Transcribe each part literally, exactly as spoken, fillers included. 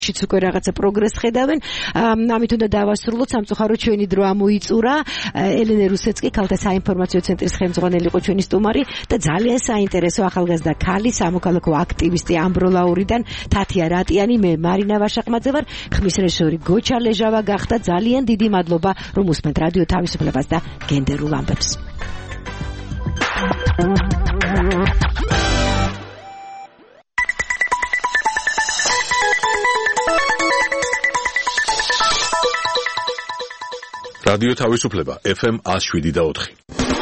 შიც უკვე რაღაცა პროგრესს ხედავენ. ამით უნდა დავასრულოთ, სამწუხაროდ ჩვენი დრო ამოიწურა. ელენე რუსეცკი, ქალთა საინფორმაციო ცენტრის ხელმძღვანელი იყო ჩვენი სტუმარი და ძალიან საინტერესო ახალგაზრდა ქალი, სამოქალაქო აქტივისტი ამბროლაურიდან თათია რატიანი, მე მარინა ვაშაყმაძე ვარ. ხმის რეჟისორი გოჩა ლეჟავა გახდა. ძალიან დიდი მადლობა, რომ უსმენთ რადიო თავისუფლებას და გენდერულ ამბებს. რადიო თავისუფლება ეფ ემ one oh seven და four.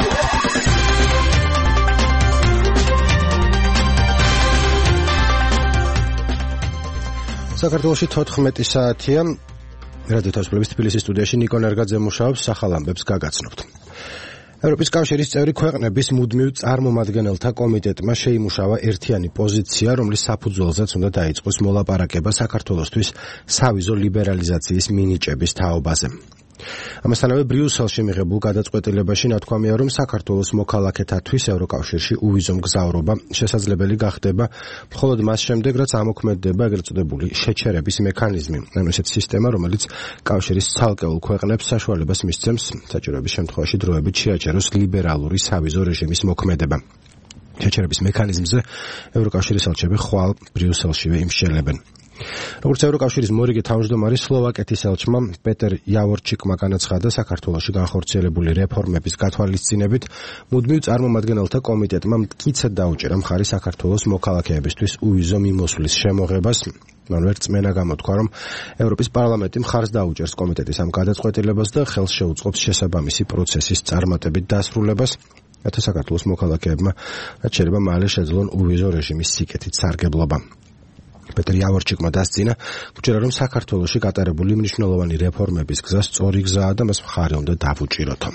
საქართველოში თოთხმეტი საათია. რადიო თავისუფლების თბილისის სტუდიაში ნიკო ნერგაძე მუშაობს, სახალ ამბებს გაგაცნობთ. ევროპის კავშირის წევრი ქვეყნების მუდმივ წარმომადგენელთა კომიტეტმა შეიმუშავა ერთიანი პოზიცია, რომლის საფუძველზეც უნდა დაიწყოს მოლაპარაკება საქართველოსთვის სავიზო ლიბერალიზაციის მინიჭების თაობაზე. ამასთანავე ბრიუსელში მიღებულ გადაწყვეტილებაში ნათქვამია, რომ საქართველოს მოქალაქეთათვის ევროკავშირში უვიზო მგზავრობა შესაძლებელი გახდება მხოლოდ მას შემდეგ, რაც ამოქმედდება ეგრეთ წოდებული შეჩერების მექანიზმი, ანუ ესეთ სისტემა, რომელიც კავშირის ცალკეულ ქვეყნებს საშუალებას მისცემს საჭიროების შემთხვევაში დროებით შეაჩეროს ლიბერალური სავიზო რეჟიმის მოქმედება. შეჩერების მექანიზმზე ევროკავშირის ელჩები ხვალ ბრიუსელშივე იმსჯელებენ. როგორც ევროკავშირის მორიგი თავმჯდომარე სლოვაკეთის ელჩმა პეტერ იავორჩიკმა განაცხადა, საქართველოში განხორციელებული რეფორმების გათვალისწინებით მუდმივ წარმომადგენელთა კომიტეტმა მტკიცედ დაუჭირა მხარი საქართველოს მოქალაქეებისთვის უვიზო მიმოსვლის შემოღებას. მან ვერ წმენა გამოთქვა, რომ ევროპის პარლამენტი მხარს დაუჭერს კომიტეტის ამ გადაწყვეტილებას და ხელს შეუწყობს შესაბამისი პროცესის წარმატებით დასრულებას, რათა საქართველოს მოქალაქეებმა რაც შეიძლება მალე შეძლონ უვიზო რეჟიმის სიკეთით სარგებლობა. პეტერ იავორჩიკმა დასწინა, გჯერა, რომ საქართველოში გატარებული მნიშვნელოვანი რეფორმების გზა სწორი გზაა და მას მხარი უნდა დავუჭიროთო.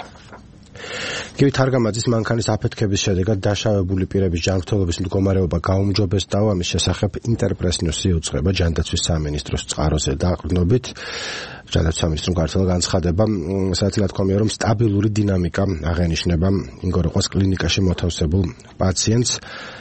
გივი თარგამაძის მანქანის აფეთქების შედეგად დაშავებული პირების ჯანმრთელობის მდგომარეობა გაუმჯობესდა, ამის შესახებ ინტერპრეს-ნიუსი იუწყება ჯანდაცვის სამინისტროს წყაროზე დაყრდნობით. ჯანდაცვის სამინისტრომ გაერთიანდა განცხადება, სადაც ნათქვამია, რომ სტაბილური დინამიკა აღენიშნება ინგოროყვას კლინიკაში მოთავსებულ პაციენტს.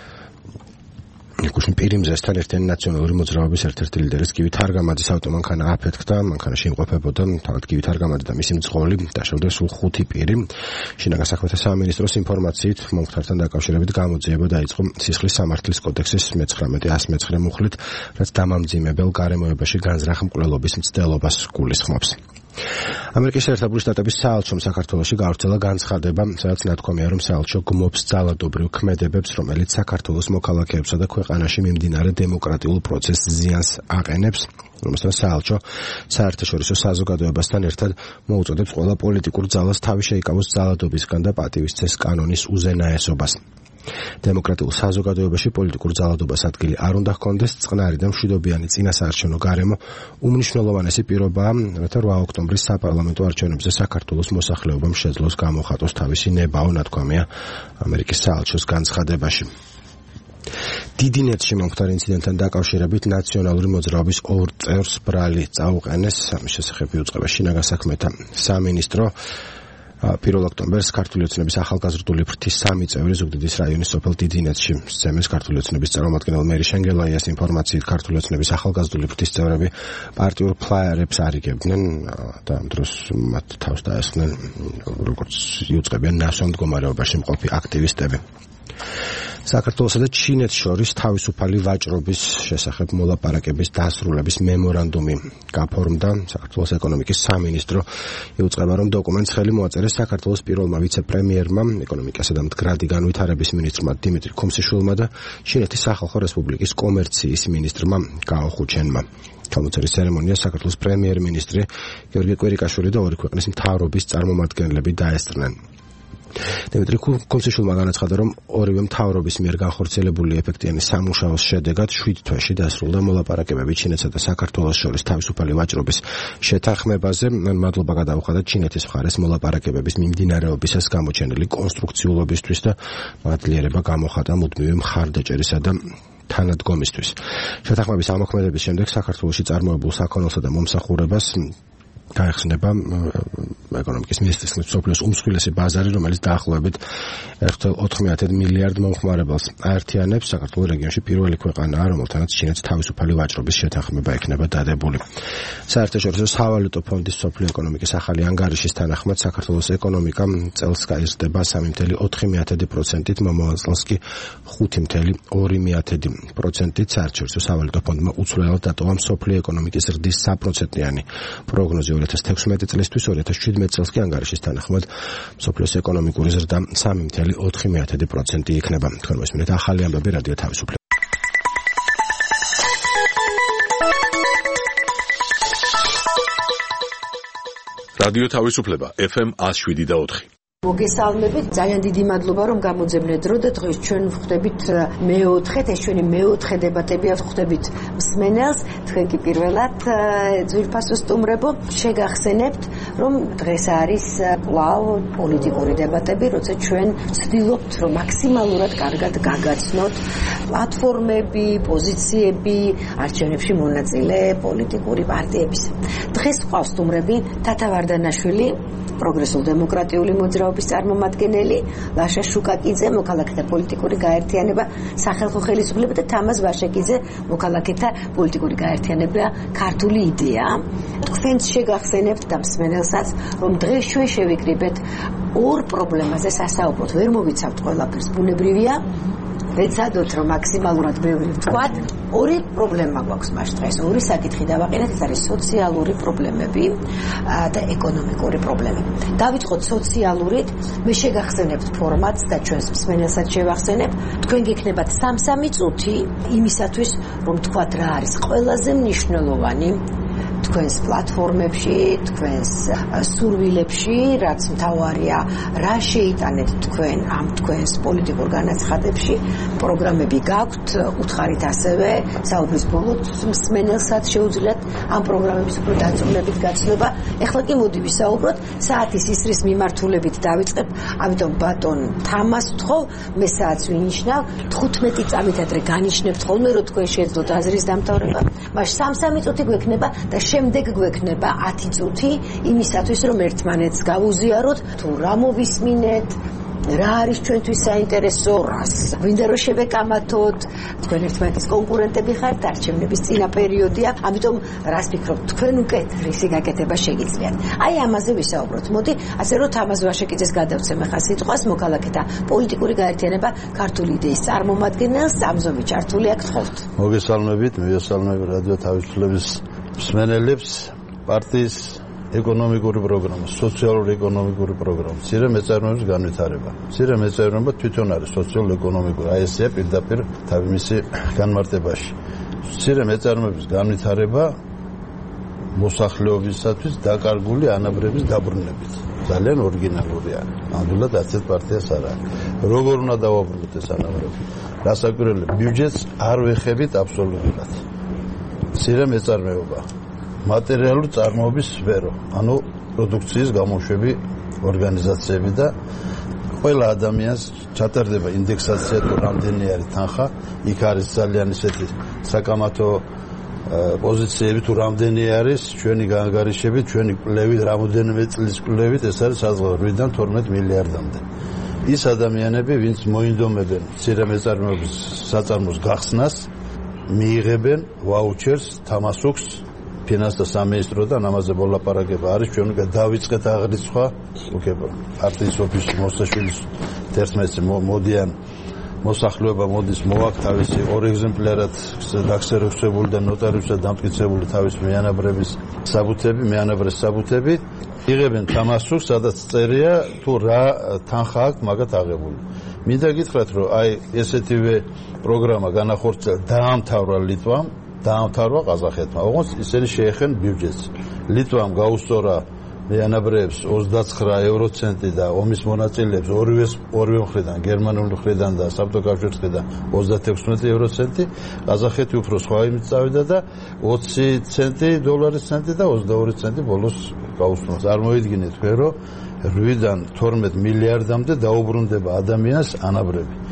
ნიკუშინ პირიმზესთან ერთიანი ნაციონალური მოძრაობის ერთ-ერთი ლიდერის გივი თარგამაძის ავტომანქანა აფეთქდა, მანქანაში იმყოფებოდა თავად გივი თარგამაძე და მისი მძღოლი, დაშავდა სულ ხუთი პირი. შინაგან საქმეთა სამინისტროს ინფორმაციით მომხდართან დაკავშირებით გამოძიება დაიწყო სისხლის სამართლის კოდექსის მეცხრამეტე ასი მეცხრე მუხლით, რაც დამამძიმებელ გარემოებაში განზრახ მკვლელობის მცდელობას გულისხმობს. ამერიკის შეერთებული შტატების საელჩომ საქართველოში გავრცელა განცხადება, სადაც ნათქვამია, რომ საელჩო გმობს ძალადობრივ ქმედებებს, რომელიც საქართველოს მოქალაქეებსა და ქვეყანაში მიმდინარე დემოკრატიულ პროცესს ზიანს აყენებს, რომელსაც საელჩო საერთაშორისო საზოგადოებასთან ერთად მოუწოდებს ყველა პოლიტიკურ ძალას თავი შეიკავოს ძალადობისგან და პატივისცეს კანონის უზენაესობას. დემოკრატიულ საზოგადოებაში პოლიტიკურ ძალადობას ადგილი არ უნდა ჰქონდეს, წყნარი და მშვიდობიანი წინასაარჩევნო გარემო უმნიშვნელოვანესი პირობაა, რათა რვა ოქტომბრის საპარლამენტო არჩევნებზე საქართველოს მოსახლეობამ შეძლოს გამოხატოს თავისი ნებაო, ნათქვამია ამერიკის საელჩოს განცხადებაში. დიდი ნეტში მომხდარ ინციდენტთან დაკავშირებით ნაციონალური მოძრაობის ორ წევრს ბრალი წაუყენეს, ამის შესახებ იუწყება შინაგან საქმეთა სამინისტრო. პირველ ოქტომბერს ქართული ოცნების ახალგაზრდული ფრთის სამი წევრი ზუგდიდის რაიონის სოფელ დიდინეთში სცემეს. ქართული ოცნების წარმომადგენელ მერი შენგელაიას ინფორმაციით, ქართული ოცნების ახალგაზრდული ფრთის წევრები პარტიულ ფლაიერებს არიგებდნენ და ამ დროს მათ თავს დაესხნენ, როგორც იუწყებიან ნასვამ მდგომარეობაში მყოფი აქტივისტები. საქართველოსა და ჩინეთს შორის თავისუფალი ვაჭრობის შესახებ მოლაპარაკების დასრულების მემორანდუმი გაფორმდა. საქართველოს ეკონომიკის სამინისტრო იუწყება, რომ დოკუმენტს ხელი მოაწერეს საქართველოს პირველმა ვიცე-პრემიერმა, ეკონომიკასა და მდგრადი განვითარების მინისტრმა დიმიტრი ქუმსიშვილმა და ჩინეთის სახალხო რესპუბლიკის კომერციის მინისტრმა გაო ხუჩენმა. ხელმოწერის ცერემონიას საქართველოს პრემიერ-მინისტრი გიორგი კვირიკაშვილი და ორი ქვეყნის მთავრობის წარმომადგენლები დაესწრნენ. დიმიტრი ქუმსიშვილმა განაცხადა, რომ ორივე მთავრობის მიერ განხორციელებული ეფექტიანი სამუშაოს შედეგად შვიდ თვეში დასრულდა მოლაპარაკებები ჩინეთსა და საქართველოს შორის თავისუფალი ვაჭრობის შეთანხმებაზე. მადლობა გადაუხადა ჩინეთის მხარეს მოლაპარაკებების მიმდინარეობისას გამოჩენილი კონსტრუქციულობისთვის და მადლიერება გამოხატა მუდმივი მხარდაჭერისა და თანადგომისთვის. შეთანხმების ამოქმედების შემდეგ საქართველოში წარმოებულ საქონელსა და მომსახურებას გაეხსნება ეკონომიკის მინისტრის მსოფლიოს უმსხვილესი ბაზარი, რომელიც დაახლოებით ოთხმოცდაათი მილიარდ მომხმარებელს აერთიანებს. საქართველოს რეგიონში პირველი ქვეყანაა, რომელთანაც ჩინეთს თავისუფალი ვაჭრობის შეთანხმება ექნება დადებული. საერთაშორისო სავალუტო ფონდის მსოფლიო ეკონომიკის ახალი ანგარიშის თანახმად საქართველოს ეკონომიკა წელს გაიზრდება სამი ფاصლე ოთხი პროცენტით, მომავალ წელს კი ხუთი ფاصლე ორი პროცენტით. საერთაშორისო სავალუტო ფონდმა უცვლელად დატოვა მსოფლიო ეკონომიკის ზრდის საპროცენტიანი პროგნოზი ორი ათას თექვსმეტი წლისთვის. ორი ათას შვიდმეტი წელს კი ანგარიშის თანახმად მსოფლიოს ეკონომიკური ზრდა სამი ფاصლე ოთხი პროცენტი იქნება. თქვენ მოსმენთ ახალი ამბები რადიო თავისუფლება. რადიო თავისუფლება ეფ ემ εκατო შვიდი და ოთხი. მოგესალმებით, ძალიან დიდი მადლობა რომ გამოძებნეთ დრო და დღეს ჩვენ ვხვდებით მეოთხედ, ეს ჩვენი მეოთხე დებატებია, ვხვდებით მსმენელს, თქვენ კი პირველად ძვირფასო სტუმრებო, შეგახსენებთ, რომ დღეს არის კვლავ პოლიტიკური დებატები, როცა ჩვენ ვცდილობთ, რომ მაქსიმალურად კარგად გაგაცნოთ პლატფორმები, პოზიციები, არჩევნებში მონაწილე პოლიტიკური პარტიების. დღეს ყავს სტუმრები თათა ვარდანაშვილი, პროგრესულ დემოკრატიული მოძრაობის წარმომადგენელი, ლაშა შუკაკიძე, მოქალაქეთა პოლიტიკური გაერთიანება სახალხო ხელისუფლება და თამაზ ვაშაკიძე, მოქალაქეთა პოლიტიკური გაერთიანება ქართული იდეა. თქვენს შეგახსენებთ და მსმენელსაც, რომ დღეს ჩვენ შევიკრიბეთ ორ პრობლემაზე სასაუბროთ. ვერ მოვიცავთ ყველაფერს, ბუნებრივია. ვეცადოთ, რომ მაქსიმალურად ბევრი ვთქვათ. ორი პრობლემა გვაქვს მას დღეს, ორი საკითხი დავაყენეთ, ეს არის სოციალური პრობლემები და ეკონომიკური პრობლემები. დავიწყოთ სოციალურით, მე შეგახსენებთ ფორმატს და ჩვენს მსმენელსაც შევახსენებ. თქვენ გექნებათ სამ-სამი წუთი იმისათვის, რომ თქვათ რა არის ყველაზე მნიშვნელოვანი თქვენს პლატფორმებში, თქვენს სურვილებში, რაც მთავარია, რა შეიტანეთ თქვენ ამ თქვენს პოლიტიკურ განაცხადებში. პროგრამები გაქვთ, უთხარით ასევე საუბრის ბოლოს მსმენელსაც შეუძლიათ ამ პროგრამების უფრო დაწვრილებით გაცნობა. ეხლა კი მოდი ვისაუბროთ საათის ისრის მიმართულებით დავიწყებ, ამიტომ ბატონ თამას ვთხოვ, მე საათს ვინიშნავ, თხუთმეტი წამით ადრე განიშნებთ ხოლმე, რომ თქვენ შეძლოთ აზრის დამთავრება. მაშ სამ-სამი წუთი გვექნება და შემდეგ გვექნება ათი წუთი იმისათვის, რომ ერთმანეთს გავუზიაროთ, თუ რა მოვისმინეთ, რა არის ჩვენთვის საინტერესო, რას გვინდა რომ შევეკამათოთ. თქვენ ერთმანეთის კონკურენტები ხართ, არჩევნების წინა პერიოდია, ამიტომ რას ფიქრობთ, თქვენ უკეთ რისი გაკეთება შეგიძლიათ. აი ამაზე ვისაუბროთ. მოდი, ასე რომ თამაზ ვაშაკიძეს გადავცემ ახლა სიტყვას, მოქალაქეთა პოლიტიკური გაერთიანება ქართული იდეის წარმომადგენელს, ამზომი ჩართული აქ გთხოვთ. მოგესალმებით, მივესალმები რადიო თავისუფლების მსმენელებს. პარტიის ეკონომიკური პროგრამა, სოციალური ეკონომიკური პროგრამა, მცირე მეწარმეობის განვითარება. მცირე მეწარმეობა თვითონ არის სოციალურ-ეკონომიკური, აი ესეა პირდაპირ თავისი განმარტებაში. მცირე მეწარმეობის განვითარება მოსახლეობისათვის დაკარგული ანაბრების დაბრუნებით. ძალიან ორიგინალურია. ნამდვილად არც ერთ პარტიას არ აქვს. როგორ უნდა დავაბრუნოთ ეს ანაბრები? რასაკვირველია, ბიუჯეტს არ ვეხებით აბსოლუტურად. მცირე მეწარმეობა მატერიალური წარმოების სფერო, ანუ პროდუქციის გამოშვები ორგანიზაციები და ყველა ადამიანს ჩატარდება ინდექსაცია თუ რამდენი არის თანხა, იქ არის ძალიან ისეთი საკამათო პოზიციები თუ რამდენი არის ჩვენი გაანგარიშებით, ჩვენი კვლევით, რამოდენიმე წლის კვლევით, ეს არის საზღვაო ორი-დან თორმეტ მილიარდამდე. ის ადამიანები, ვინც მოინდომებენ მცირე მეწარმეობის საწარმოს გახსნას, მიიღებენ ვაუჩერს, თამასუქს ფინანსთა სამინისტროდან, ამაზე მოლაპარაკება არის, ჩვენ უნდა დავიწყეთ აღრიცხვა, უკვე პარტიის ოფისში მოსაშვილის თერთმეტი მოდიან მოსახლეობა მოდის მოაქვს თავისი ორ ეგზემპლარად დაქსეროქსებული და ნოტარიუსად დამტკიცებული თავისი მეანაბრების საბუთები, მეანაბრების საბუთები, იღებენ თამასუქს, სადაც წერია თუ რა თანხა აქვს მაგათ აღებული. მინდა გითხრათ, რომ აი ესეთივე პროგრამა განახორციელა დაამთავრა ლიტვამ, დაამთავრა ყაზახეთმა. ოღონდ ისინი შეეხენ ბიუჯეტს. ლიტვამ გაუსწორა მეანაბრებს ოცდაცხრა ევროცენტი და ომის მონაწილეებს ორივე ორივე მხრიდან, გერმანული მხრიდან და საბჭოთა კავშირის მხრიდან ოცდათექვსმეტი ევროცენტი, ყაზახეთი უფრო სხვა იმით წავიდა და ოცი ცენტი დოლარის ცენტი და ოცდაორი ცენტი ბოლოს გაუსწროს. წარმოიდგინეთ თქვენ, რომ რვიდან თორმეტ მილიარდამდე დაუბრუნდება ადამიანს ანაბრები.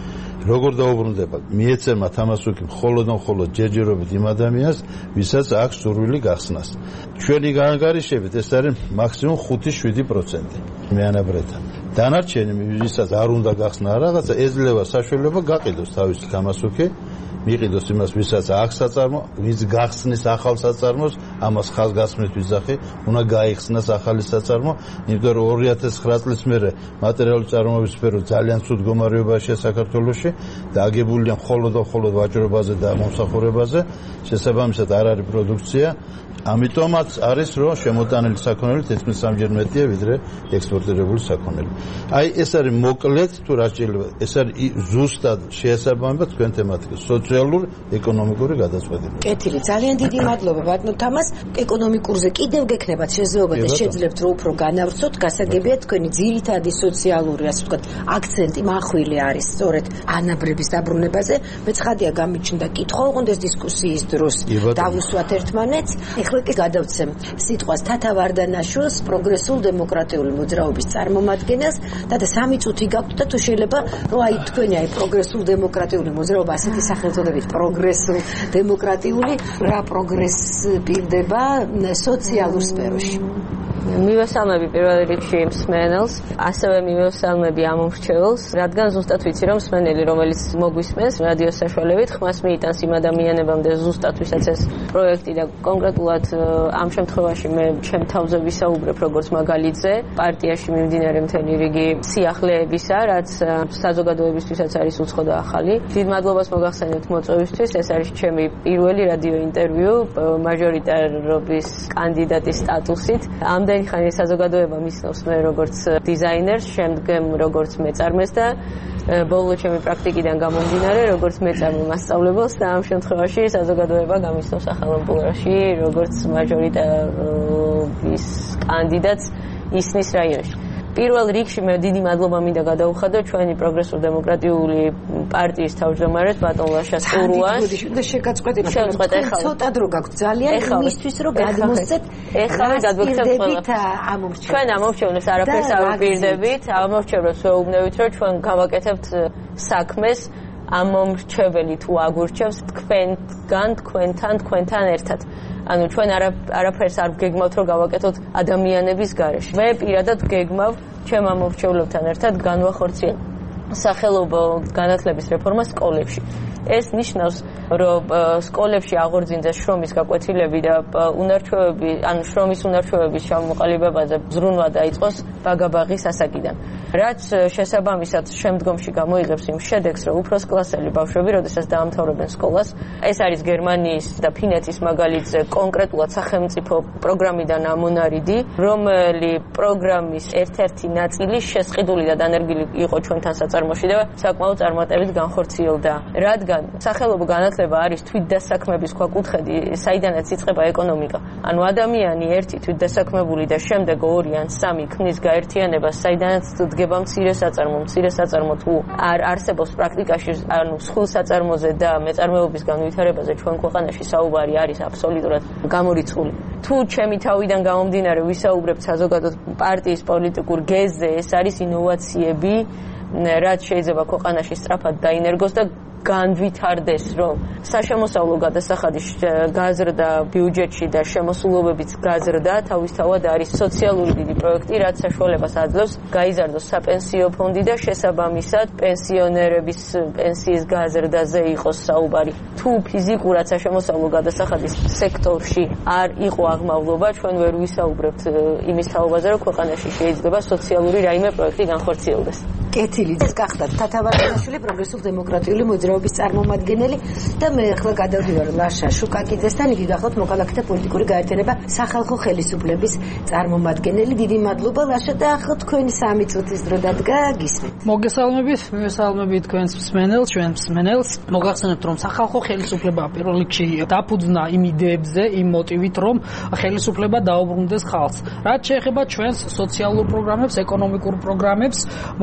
როგორ დაუბრუნდება მიეცემა თამასუკი მხოლოდ და მხოლოდ ჯერჯერობით იმ ადამიანს, ვისაც აქვს სურვილი გახსნას. ჩვენი განგარიშებით ეს არის მაქსიმუმ ხუთი შვიდი პროცენტი მეანაბრეთან. დანარჩენი ვისაც არ უნდა გახსნა რაღაცა, ეძლევა საშუალება გაყიდოს თავისი თამასუკი, მიყიდოს იმას, ვისაც აქვს საწარმო, ვინც გახსნის ახალ საწარმოს, ამას ხაზგასმით ვიზახი, უნდა გაიხსნას ახალი საწარმო, იმიტომ რომ ორი ათას ცხრა წლის მერე მატერიალური წარმოების სფერო ძალიან ცუდ მდგომარეობაშია საქართველოში და აგებულია მხოლოდ და მხოლოდ ვაჭრობაზე და მომსახურებაზე, შესაბამისად არ არის პროდუქცია. ამიტომაც არის რომ შემოტანილი საქონელი თითქმის სამჯერ მეტია ვიდრე ექსპორტირებული საქონელი. აი ეს არის მოკლედ თუ რა შეიძლება, ეს არის ზუსტად შეესაბამება თქვენ თემატიკას, სოციალური, ეკონომიკური გადაწყვეტილება. კეთილი, ძალიან დიდი მადლობა ბატონო თამას. ეკონომიკურზე კიდევ გექნებათ შესაძლებლობა და შეძლებთ რომ უფრო განავრცოთ, გასაგებია თქვენი ძირითადი სოციალური, ასე ვთქვათ, აქცენტი მახვილი არის სწორედ ანაბრების დაბრუნებაზე. მე ცხადია გამიჩნდა კითხვა, ოღონდ ეს დისკუსიის დროს დავუსვათ ერთმანეთს. ეხლა კი გადავცემ სიტყვას თათა ვარდანაშვილს, პროგრესულ დემოკრატიული მოძრაობის წარმომადგენელს და და სამი წუთი გაქვთ და თუ შეიძლება რომ აი თქვენი აი პროგრესულ დემოკრატიული მოძრაობა ასეთი სახელწოდებით პროგრესულ დემოკრატიული რა პროგრესი პირდება სოციალურ სფეროში. მივესალმები პირველ რიგში მსმენელს, ასევე მივესალმები ამ მომრჩეველს, რადგან ზუსტად ვიცი რომ მსმენელი რომელიც მოგვისმენს რადიოს საშუალებით ხმას მიიტანს იმ ადამიანებამდე ზუსტად ვისაც ეს პროექტი და კონკრეტულად ამ შემთხვევაში მე ჩემ თავზე ვისაუბრებ როგორც მაგალითზე პარტიაში მიმდინარე მთელი რიგი სიახლეებისა, რაც საზოგადოებისთვისაც არის უცხო და ახალი. დიდ მადლობას მოგახსენებთ მოწვევისთვის, ეს არის ჩემი პირველი რადიო ინტერვიუ მაჟორიტარობის კანდიდატის სტატუსით. ამდენი ხანი საზოგადოება მისნობს მე როგორც დიზაინერს, შემდგომ როგორც მეწარმეს და ბოლო ჩემი პრაქტიკიდან გამომდინარე როგორც მეწარმე მასწავლებელს და ამ შემთხვევაში საზოგადოება გამისნობს ახალ ამპულაში როგორც მაჟორიტარობის კანდიდატს ისნის რაიონში. პირველ რიგში მე დიდი მადლობა მინდა გადაუხადო ჩვენი პროგრესულ დემოკრატიული პარტიის თავმჯდომარეს ბატონ ლაშა სურუას. და შეგაწყვეტინოთ ცოტა დრო გაქვთ ძალიან იმისთვის რომ გადმოსცეთ ეხლა გადმოგცემთ ამ მომრჩევლებს. ჩვენ ამ მომრჩევლებს არაფერს არ ვპირდებით, ამ მომრჩევლებს ვეუბნებით რომ ჩვენ გავაკეთებთ საქმეს ამ მომრჩეველი თუ აგურჩევს თქვენგან, თქვენთან, თქვენთან ერთად. ანუ ჩვენ არაფერს არ ვგეგმავთ რომ გავაკეთოთ ადამიანების გარეშე. მე პირადად ვგეგმავ ჩემ ამ მომრჩევლებთან ერთად განვახორციელოთ სახელობო განათლების რეფორმა სკოლებში. ეს ნიშნავს, რომ სკოლებში აღორძინდეს შრომის გაკვეთილები და უნარჩვევები, ანუ შრომის უნარჩვევების ჩამოყალიბებაზე ზრუნვა დაიწყოს ბაგაბაღის ასაკიდან. რაც შესაბამისად შემდგომში გამოიღებს იმ შედეგს, რომ უფროს კლასელი ბავშვები, როდესაც დაამთავრებენ სკოლას, ეს არის გერმანიის და ფინეთის მაგალითზე კონკრეტულად სახელმწიფო პროგრამიდან ამონარიდი, რომელი პროგრამის ერთ-ერთი ნაწილი შესყიდული და დანერგილი იყო ჩვენთან საწარმოში და საკმაოდ წარმატებით განხორციელდა. რადგან სახელობო განათლება არის თვითდასაქმების ქვაკუთხედი, საიდანაც იწყება ეკონომიკა. ანუ ადამიანი ერთი თვითდასაქმებული და შემდეგ ორი ან სამი ქმნის გაერთიანებას, საიდანაც დგება მცირე საწარმო, მცირე საწარმო თუ არ არსებობს პრაქტიკაში, ანუ მსხვილ საწარმოზე და მეწარმეობის განვითარებაზე ჩვენ ქვეყანაში საუბარი არის აბსოლუტურად გამორიცხული. თუ ჩემი თავიდან გამომდინარე ვისაუბრებთ საზოგადო პარტიის პოლიტიკურ გეზზე, ეს არის ინოვაციები, რაც შეიძლება ქვეყანაში სწრაფად დაინერგოს და განვითარდეს, რომ საშემოსავლო გადასახადის გაზრდა ბიუჯეტში და შემოსულობების გაზრდა თავისთავად არის სოციალური დიდი პროექტი, რაც საშუალებას აძლევს გაიზარდოს საპენსიო ფონდი და შესაბამისად პენსიონერების პენსიის გაზრდაზე იყოს საუბარი. თუ ფიზიკურად საშემოსავლო გადასახადის სექტორში არ იყო აღმავლობა, ჩვენ ვერ ვისაუბრებთ იმის თაობაზე, რომ ქვეყანაში შეიძლება სოციალური რაიმე პროექტი განხორციელდეს. კეთილი ის გახდათ თათა ვარდანაშვილი პროგრესულ დემოკრატიული მოძრაობის წარმომადგენელი და მე ახლა გადავდივარ ლაშა შუკაკიძესთან, იგი გახლავთ მოქალაქეთა პოლიტიკური გაერთიანება სახალხო ხელისუფლების წარმომადგენელი. დიდი მადლობა ლაშა და ახლა თქვენი სამი წუთის დრო დადგა, გისმენთ. მოგესალმებით, მივესალმებით თქვენს მსმენელს, ჩვენს მსმენელს. მოგახსენებთ რომ სახალხო ხელისუფლება პირველ რიგში დაფუძნა იმ იდეებზე, იმ მოტივით რომ ხელისუფლება დაუბრუნდეს ხალხს. რაც შეეხება ჩვენს სოციალურ პროგრამებს, ეკონომიკურ პროგრამებს, მოგახსენებთ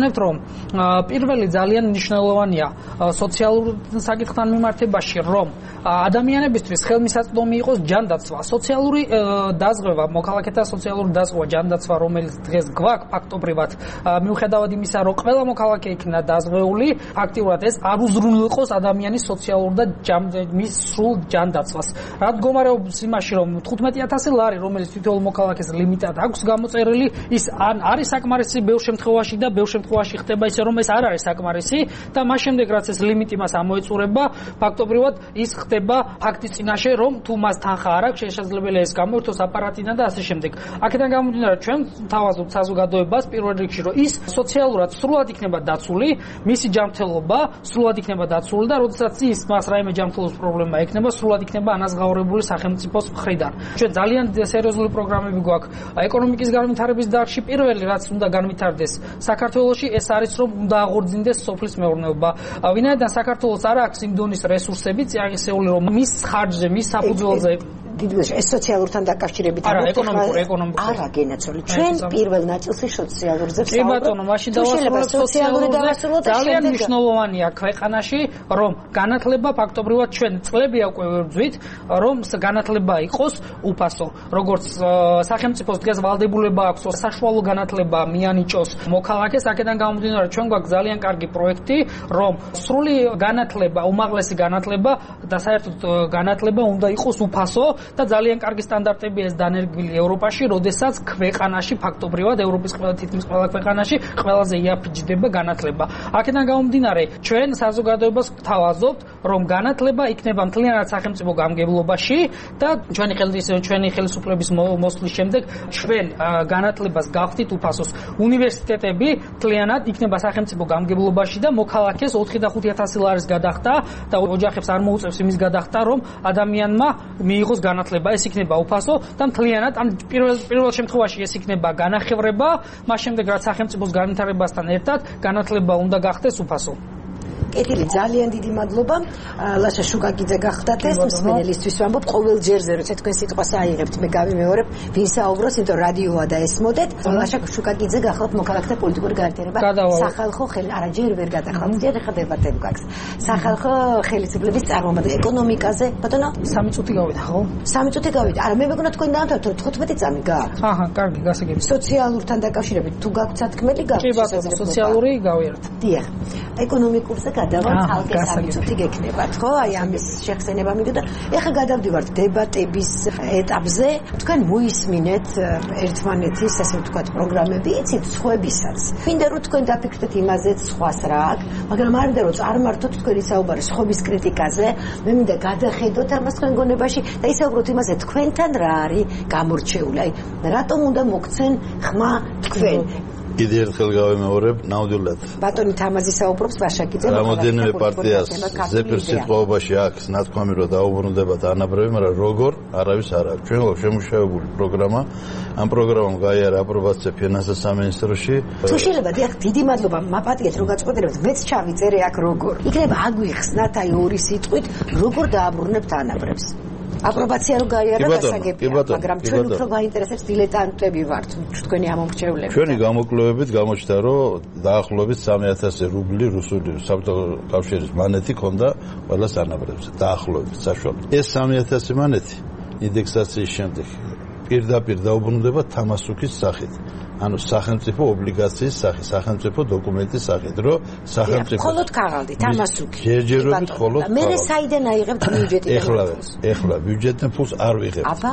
მოგახსენებთ რომ პირველი ძალიან მნიშვნელოვანია სოციალურ საკითხთან მიმართებაში რომ ადამიანებისთვის ხელმისაწვდომი იყოს ჯანდაცვა, სოციალური დაზღვევა, მოქალაქეთა სოციალური დაზღვევა, ჯანდაცვა, რომელიც დღეს გვაქვს ფაქტობრივად, მიუხედავად იმისა, რომ ყველა მოქალაქე იქნა დაზღვეული, ფაქტიურად ეს არ უზრუნველყოს ადამიანის სოციალურ და მის სრულ ჯანდაცვას. რა მდგომარეობს იმაში, რომ თხუთმეტი ათასი ლარი, რომელიც თითოეულ მოქალაქეს ლიმიტად აქვს გამოწერილი, ის ან არის საკმარისი ბევრ შემთხვევაში და ბევრ შემთხვევაში ხდება ისე, რომ ეს არ არის საკმარისი და მას შემდეგ რაც ეს ლიმიტი მას ამოეწურება, ფაქტობრივად ის ხდება ფაქტის წინაშე, რომ თუ მას თანხა არ აქვს, შესაძლებელია ეს გამოერთოს აპარატიდან და ასე შემდეგ. აქედან გამომდინარე, ჩვენ თავაზობთ საზოგადოებას პირველ რიგში, რომ ის სოციალურად სრულად იქნება დაცული, მისი ჯანმრთელობა სრულად იქნება დაცული და როდესაც ის მას რაიმე ჯანმრთელობის პრობლემა ექნება, სრულად იქნება ანაზღაურებული სახელმწიფოს მხრიდან. ჩვენ ძალიან სერიოზული პროგრამები გვაქვს ეკონომიკის განვითარების დარგში. პირველი რაც უნდა განვითარდეს საქართველოში, ეს არის რომ უნდა აღორძინდეს სოფლის მეურნეობა. ვინაიდან საქართველოს არ აქვს იმ დონის რესურსები, წიაღისეული რომ მის ხარჯზე, მის საფუძველზე დიდგზა ეს სოციალურთან დაკავშირებით არა ეკონომიკური ეკონომიკური არა გენაცვლი ჩვენ პირველ ნაწილში სოციალურზე კი ბატონო მაშინ დავასრულოთ სოციალური დავასრულოთ ძალიან მნიშვნელოვანია ქვეყანაში რომ განათლება ფაქტობრივად ჩვენ წლები უკვე ვერძვით რომ განათლება იყოს უფასო როგორც სახელმწიფოს დღეს ვალდებულება აქვს საშუალო განათლება მიანიჭოს მოქალაქეს აქედან გამომდინარე ჩვენ გვაქვს ძალიან კარგი პროექტი რომ სრული განათლება უმაღლესი განათლება და საერთოდ განათლება უნდა იყოს უფასო და ძალიან კარგი სტანდარტები ეს დანერგვილი ევროპაში, როდესაც ქვეყანაში ფაქტობრივად ევროპის ყველა თითქმის ყველა ქვეყანაში ყველაზე იაფიჯდება განათლება. აქედან გამომდინარე, ჩვენ საზოგადოებას გვთავაზობთ, რომ განათლება იქნება მთლიანად სახელმწიფო გამგებლობაში და ჩვენი ხელისუფლების ჩვენი ხელისუფლების მოსვლის შემდეგ ჩვენ განათლებას გავხდით უფასოს. უნივერსიტეტები მთლიანად იქნება სახელმწიფო გამგებლობაში და მოქალაქეს ოთხი და ხუთი ათასი ლარის გადახდა და ოჯახებს არ მოუწევს იმის გადახდა, რომ ადამიანმა მიიღოს განათლება, ეს იქნება უფასო და მთლიანად ან პირველ პირველ შემთხვევაში ეს იქნება განახევრება, მას შემდეგ რაც სახელმწიფოს განვითარებასთან ერთად განათლება უნდა გახდეს უფასო. კეთილი, ძალიან დიდი მადლობა. ლაშა შუკაკიძე გახდათ ეს მსმენელისთვის ვამბობ ყოველ ჯერზე როცა თქვენ სიტყვას აიღებთ, მე გავიმეორებ, ვინ საუბრობს, იმიტომ რადიოა და ესმოდეთ. ლაშა შუკაკიძე გახდათ მოქალაქეთა პოლიტიკური განვითარება სახალხო ხელი არა ჯერ ვერ გადახალთ. ჯერ ხა დებატები გაქვს. სახალხო ხელისუფლების წარმომადგენელი ეკონომიკაზე, ბატონო, სამი წუთი გავიდა, ხო? სამი წუთი გავიდა. არა, მე მეგონა თქვენ დაამთავრეთ თხუთმეტი წამი გააქვთ. აჰა, კარგი, გასაგები. სოციალურთან დაკავშირებით თუ გაქვთ სათქმელი გაქვთ. კი ბატონო, სოციალური გავიერთ. დიახ. ეკონომიკურზე გადავალთ ხალხის სამი წუთი გექნებათ, ხო? აი ამის შეხსენება მიგდა. ეხლა გადავდივართ დებატების ეტაპზე. თქვენ მოისმინეთ ერთმანეთის, ასე ვთქვათ, პროგრამები, იცით, სხვებისაც. მინდა რომ თქვენ დაფიქრდეთ იმაზეც, სხვას რა აქვს, მაგრამ არ მინდა რომ წარმართოთ თქვენი საუბარი სხვების კრიტიკაზე. მე მინდა გადახედოთ ამას თქვენ გონებაში და ისაუბროთ იმაზე, თქვენთან რა არის გამორჩეული. აი, რატომ უნდა მოგცენ ხმა თქვენ? კიდევ ერთხელ გავიმეორებ, ნამდვილად. ბატონი თამაზი საუბრობს ვაშაკიძე. რამოდენიმე პარტიას ზეპირ სიტყვაობაში აქვს ნათქვამი, რომ დაუბრუნდებათ ანაბრები, მაგრამ როგორ არავის არ აქვს. ჩვენ გვაქვს შემუშავებული პროგრამა, ამ პროგრამამ გაიარა აპრობაცია ფინანსთა სამინისტროში. თუ შეიძლება, დიახ, დიდი მადლობა, მაპატიეთ რომ გაწყვეტილებთ, მეც ჩავიწერე აქ როგორ. იქნება აგვიხსნათ აი ორი სიტყვით, როგორ დააბრუნებთ ანაბრებს. აპრობაცია რო გაიარა გასაგებია, მაგრამ ჩვენ უფრო გაინტერესებს დილეტანტები ვართ, თქვენი ამომრჩევლები. ჩვენი გამოკვლევებით გამოჩნდა, რომ დაახლოებით სამი ათასი რუბლი რუსული საბჭოთა კავშირის მანეთი ქონდა ყველა ანაბრებზე, დაახლოებით საშუალო. ეს სამი ათასი მანეთი ინდექსაციის შემდეგ პირდაპირ დაუბრუნდება თამასუქის სახით. ანუ სახელმწიფო ობლიგაციის სახით, სახელმწიფო დოკუმენტის სახით, რომ სახელმწიფო მხოლოდ ქაღალდი, თამასუქი. ჯერჯერობით მხოლოდ ქაღალდი. მე საიდან აიღებთ ბიუჯეტიდან? ეხლა, ეხლა ბიუჯეტიდან ფულს არ ვიღებთ. აბა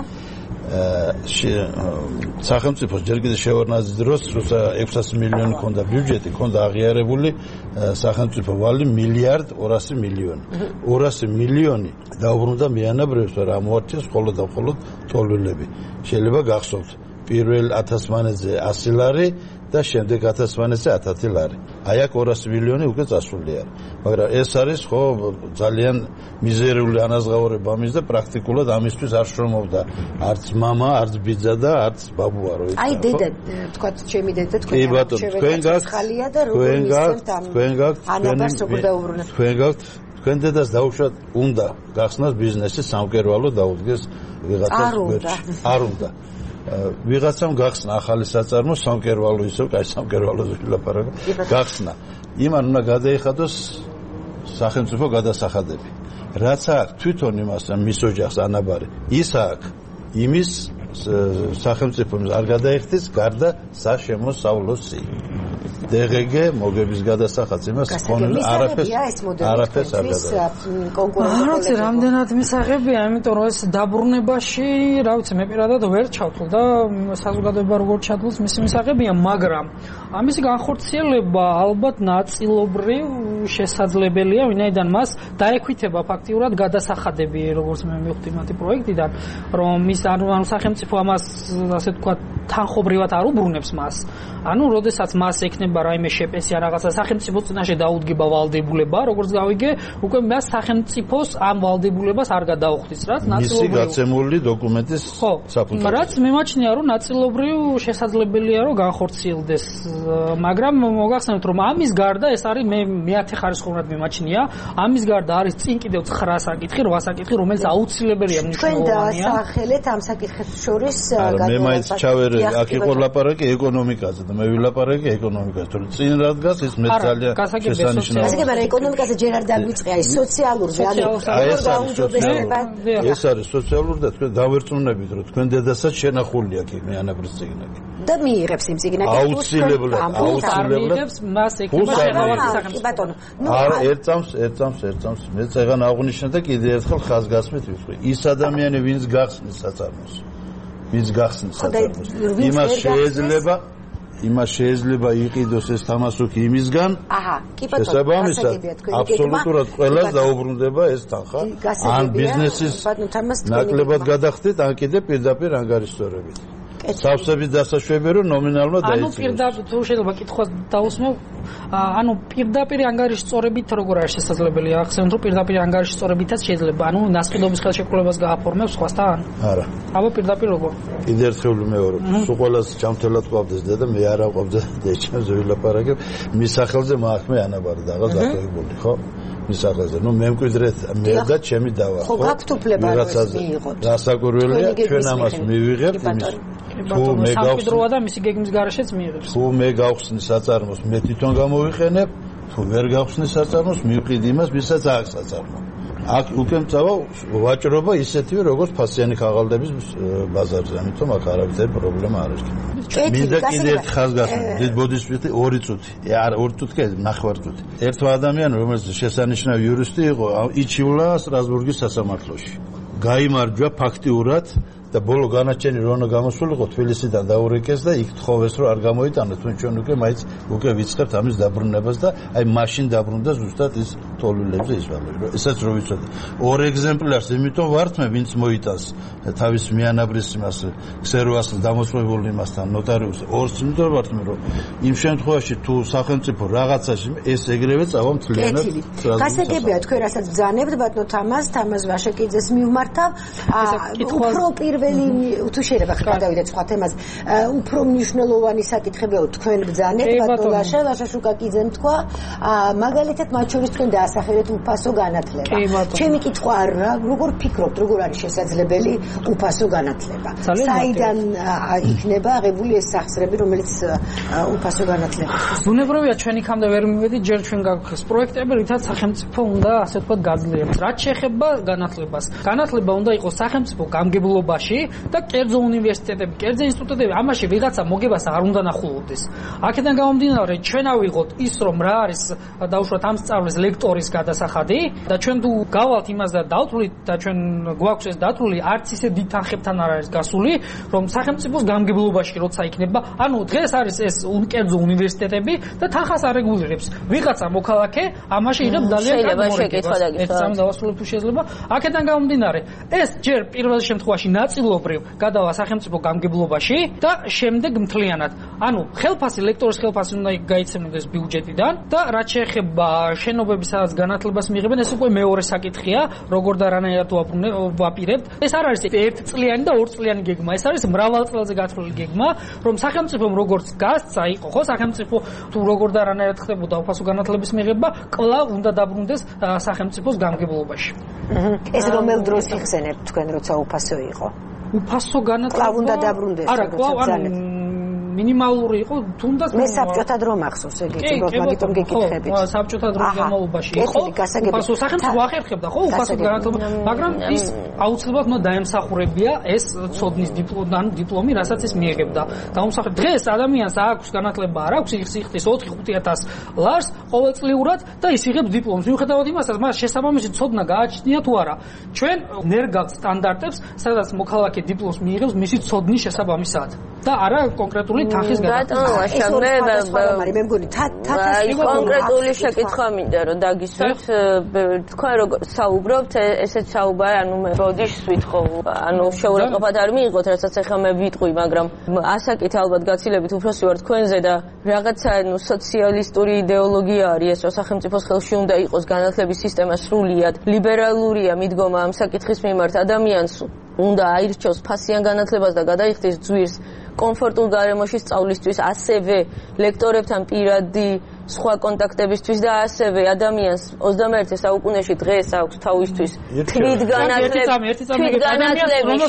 სახელმწიფოს ჯერ კიდევ შევარნაძის დროს, როცა ექვსასი მილიონი ქონდა ბიუჯეტი, ქონდა აღიარებული სახელმწიფო ვალი მილიარდ ორასი მილიონი. ორასი მილიონი დაუბრუნდა მიანაბრებს, მაგრამ ამოარჩიეს მხოლოდ და მხოლოდ თოვლილები. შეიძლება გახსოვთ პირველ ათას მანეთზე ასი ლარი და შემდეგ ათას მანეთზე ათი ლარი. აი აქ ორასი მილიონი უკვე წასული არის. მაგრამ ეს არის ხო ძალიან მიზერიული ანაზღაურება ამის და პრაქტიკულად ამისთვის არ შრომობდა არც мама, არც ბიძა და არც ბაბუა რო იცი. აი დედა, თქვათ ჩემი დედა თქვენ კი ბატონო, თქვენ გაქვთ ხალია და როგორ მისცემთ ამ თქვენ გაქვთ ანაბარს როგორ დაუბრუნებთ. თქვენ გაქვთ თქვენ დედას დაუშვათ უნდა გახსნას ბიზნესი სამკერვალო დაუდგეს ვიღაცას ვერ. არ უნდა. ვიღაცამ გახსნა ახალი საწარმო სამკერვალო ისო, კაი სამკერვალოზე ვილაპარაკო. გახსნა. იმან უნდა გადაიხადოს სახელმწიფო გადასახადები. რაც აქვს თვითონ იმასთან მის ოჯახს ანაბარი. ის აქვს იმის სახელმწიფომ არ გადაიხდის გარდა საშემოსავლოსი. დეგეგ მოგების გადასახადს იმას კონ არაფერს არაფერს არ გადაიხდის. არც რამდენად მისაღებია, იმიტომ რომ ეს დაბრუნებაში, რა ვიცი, მე პირადად ვერ ჩავთვლ და საზოგადოება როგორ ჩათვლს მისი მისაღებია, მაგრამ ამისი განხორციელება ალბათ ნაწილობრივ შესაძლებელია, ვინაიდან მას დაექვითება ფაქტიურად გადასახადები, როგორც მე მივხვდი მათი პროექტიდან, რომ ის ანუ სახელმწიფო ამას ასე ვთქვათ თანხობრივად არ უბრუნებს მას. ანუ როდესაც მას ექნება რაიმე შეპესია რაღაცა სახელმწიფო წინაშე დაუდგება ვალდებულება, როგორც გავიგე, უკვე მას სახელმწიფოს ამ ვალდებულებას არ გადაუხდის, რაც ნაწილობრივ მისი გაცემული დოკუმენტის საფუძველზე. რაც მემაჩნია, რომ ნაწილობრივ შესაძლებელია, რომ განხორციელდეს, მაგრამ მოგახსენებთ, რომ ამის გარდა ეს არის მე მეათე ხარისხოვანად მემაჩნია, ამის გარდა არის წინ კიდევ ცხრა საკითხი, რვა საკითხი, რომელიც აუცილებელია მნიშვნელოვანია. ჩვენ დაასახელეთ ამ საკითხებს შორის გადავალება. მე მაინც ჩავერე, აქ იყო ლაპარაკი ეკონომიკაზე და მე ვილაპარაკი ეკონომიკაზე. თორე წინ რა დგას ის მე ძალიან შესანიშნავია. ასე მაგრამ ეკონომიკაზე ჯერ არ დაგვიწყია, ის სოციალურზე, ანუ გაუმჯობესება. ეს არის სოციალური და თქვენ დავერწმუნებით, რომ თქვენ დედასაც შენახული აქვს მე ანაბრის ციგნები. და მიიღებს იმ ციგნებს. აუცილებლად, აუცილებლად. მას ექნება შეღავათი სახელმწიფო. ბატონო, ნუ არა, ერთ წამს, ერთ წამს, ერთ წამს მე წეგან აღვნიშნე და კიდე ერთხელ ხაზგასმით ვიტყვი. ის ადამიანი, ვინც გახსნის საწარმოს. ვინც გახსნის საწარმოს. იმას შეიძლება იმას შეიძლება იყიდოს ეს თამასუქი იმისგან. აჰა, კი ბატონო, შესაბამისად, აბსოლუტურად ყველას დაუბრუნდება ეს თანხა. ან ბიზნესის ნაკლებად გადახდეთ, ან კიდე პირდაპირ ანგარიშწორებით. სავსების დასაშვები რომ ნომინალურად დაიწყოს. ანუ პირდაპირ თუ შეიძლება კითხვას დაусმევ, ანუ პირდაპირ ანგარიშწორებით როგორ არის შესაძლებელი? ახსენოთ რომ პირდაპირ ანგარიშწორებითაც შეიძლება, ანუ ნასყიდობის ხელშეკრულებას გააფორმებს სხვასთან? არა. აბა პირდაპირ როგორ? კიდე ერთხელ ვიმეორებ, სულ ყველას ჯამთელად ყვავდეს და მე არ აყვავდა და ეჩემზე ვილაპარაკებ, მის სახელზე მააქმე ანაბარი და რაღაც დაკავებული, ხო? მის სახელზე. ნუ მე მკვიდრეთ მე და ჩემი დავა, ხო? გაქვთ უფლება რომ მიიღოთ. დასაკვირველია, ჩვენ ამას მივიღებთ იმის თუ მე გავხსნილა და მისი გეგმის გარეშეც მიიღებს. თუ მე გავხსნი საწარმოს, მე თვითონ გამოვიყენებ, თუ ვერ გავხსნი საწარმოს, მივყიდი იმას, ვისაც აქვს საწარმო. აქ უკვე მწავა ვაჭრობა ისეთივე, როგორც ფასიანი ქაღალდების ბაზარზე, ამიტომ აქ არავითარი პრობლემა არ არის. მინდა კიდე ერთ ხაზგასმით, ბოდისპიტი ორი წუთი, არა, ორი წუთი, ნახევარ წუთი. ერთმა ადამიანი, რომელიც შესანიშნავი იურისტი იყო, იჩივლა სტრასბურგის სასამართლოში. გაიმარჯვა ფაქტიურად და ბოლო განაჩენი რო უნდა გამოსულიყო თბილისიდან დაურეკეს და იქ თხოვეს რომ არ გამოიტანოთ, თუმცა ჩვენ უკვე მაინც უკვე ვიცხებთ ამის დაბრუნებას და აი მაშინ დაბრუნდა ზუსტად ის თოვლილებზე ის ვალები. ესაც რო ვიცოდი. ორ ეგზემპლარს იმიტომ ვართ მე, ვინც მოიტანს თავის მიანაბრის იმას ქსერვას დამოწმებული იმასთან ნოტარიუსს. ორს იმიტომ ვართ მე რომ იმ შემთხვევაში თუ სახელმწიფო რაღაცაში ეს ეგრევე წავა მთლიანად. გასაგებია თქვენ რასაც ბრძანებთ ბატონო თამაზ, თამაზ ვაშაკიძეს მივმართავ. უფრო პირველ თუ შეიძლება გადავიდეთ სხვა თემაზე, უფრო მნიშვნელოვანი საკითხებია თქვენ ბრძანებთ ბატონო ლაშა, ლაშა შუკაკიძემ თქვა, მაგალითად მათ შორის თქვენ დაასახელეთ უფასო განათლება. ჩემი კითხვა რა, როგორ ფიქრობთ, როგორ არის შესაძლებელი უფასო განათლება? საიდან იქნება აღებული ეს სახსრები, რომელიც უფასო განათლებას? ბუნებრივია ჩვენ იქამდე ვერ მივედით, ჯერ ჩვენ გაგვხეს პროექტები, რითაც სახელმწიფო უნდა ასე ვთქვათ გაძლიერდეს. რაც შეეხება განათლებას, განათლება უნდა იყოს სახელმწიფო გამგებლობაში და კერძო უნივერსიტეტები, კერძო ინსტიტუტები, ამაში ვიღაცა მოგებას არ უნდა ნახულობდეს. აქედან გამომდინარე, ჩვენ ავიღოთ ის, რომ რა არის დაუშვათ ამ სწავლის ლექტორის გადასახადი და ჩვენ თუ გავალთ იმას და დავთვლით და ჩვენ გვაქვს ეს დათვლილი, არც ისე დიდ თანხებთან არ არის გასული, რომ სახელმწიფოს გამგებლობაში როცა იქნება, ანუ დღეს არის ეს კერძო უნივერსიტეტები და თანხას არ რეგულირებს. ვიღაცა მოქალაქე ამაში იღებს ძალიან კარგ მორიგებას. ეს სამი დავასრულებ თუ შეიძლება. აქედან გამომდინარე, ეს ჯერ პირველ შემთხვევაში ნაწილობრივ გადავა სახელმწიფო გამგებლობაში და შემდეგ მთლიანად. ანუ ხელფასი ლექტორის ხელფასი უნდა გაიცემოდეს ბიუჯეტიდან და რაც შეეხება შენობების სადაც განათლებას მიიღებენ, ეს უკვე მეორე საკითხია, როგორ და რანაირად ვაპირებთ. ეს არ არის ერთწლიანი და ორწლიანი გეგმა, ეს არის მრავალ წელზე გათვლილი გეგმა, რომ სახელმწიფომ როგორც გასცა იყო, ხო, სახელმწიფო თუ როგორ და რანაირად ხდებოდა უფასო განათლების მიღება, კვლავ უნდა დაბრუნდეს სახელმწიფოს გამგებლობაში. ეს რომელ დროს იხსენებთ თქვენ, როცა უფასო იყო? უფასო განათლება კვლავ უნდა დაბრუნდეს, არა, კვლავ ანუ მინიმალური იყო, თუნდაც მე საბჭოთა დრო მახსოვს ეგეთი, მაგიტომ გეკითხებით. ხო, საბჭოთა დროს განმავლობაში იყო. უფასო სახელმწიფო ახერხებდა, ხო, უფასო განათლება, მაგრამ ის აუცილებლად უნდა დაემსახურებია ეს ცოდნის დიპლომი, რასაც ის მიიღებდა. დაუმსახურებდა. დღეს ადამიანს აქვს განათლება, არ აქვს, ის იხდის ოთხი ხუთი ათას ლარს ყოველწლიურად და ის იღებს დიპლომს. მიუხედავად იმასაც, მას შესაბამისი ცოდნა გააჩნია თუ არა. ჩვენ ვერ გაქვს სტანდარტებს, სადაც მოქალაქე დიპლომს მიიღებს მისი ცოდნის შესაბამისად და არა კონკრეტული თანხის გადახდა. მე მგონი თათას კონკრეტული შეკითხვა მინდა რომ დაგისვათ. თქვენ როგორ საუბრობთ, ესეც საუბარი, ანუ მე ბოდიშს ვითხოვ, ანუ შეურაცხყოფად არ მიიღოთ, რასაც ახლა მე ვიტყვი, მაგრამ ასაკით ალბათ გაცილებით უფროსი ვარ თქვენზე და რაღაცა ანუ სოციალისტური იდეოლოგია არის ეს, რომ სახელმწიფოს ხელში უნდა იყოს განათლების სისტემა სრულიად ლიბერალურია მიდგომა ამ საკითხის მიმართ, ადამიანს უნდა აირჩიოს ფასიან განათლებას და გადაიხდის ძვირს კომფორტულ გარემოში სწავლისთვის, ასევე ლექტორებთან პირადი სხვა კონტაქტებისთვის და ასევე ადამიანს ოცდამეერთე საუკუნეში დღეს აქვს თავისთვის თვითგანათლების თვითგანათლების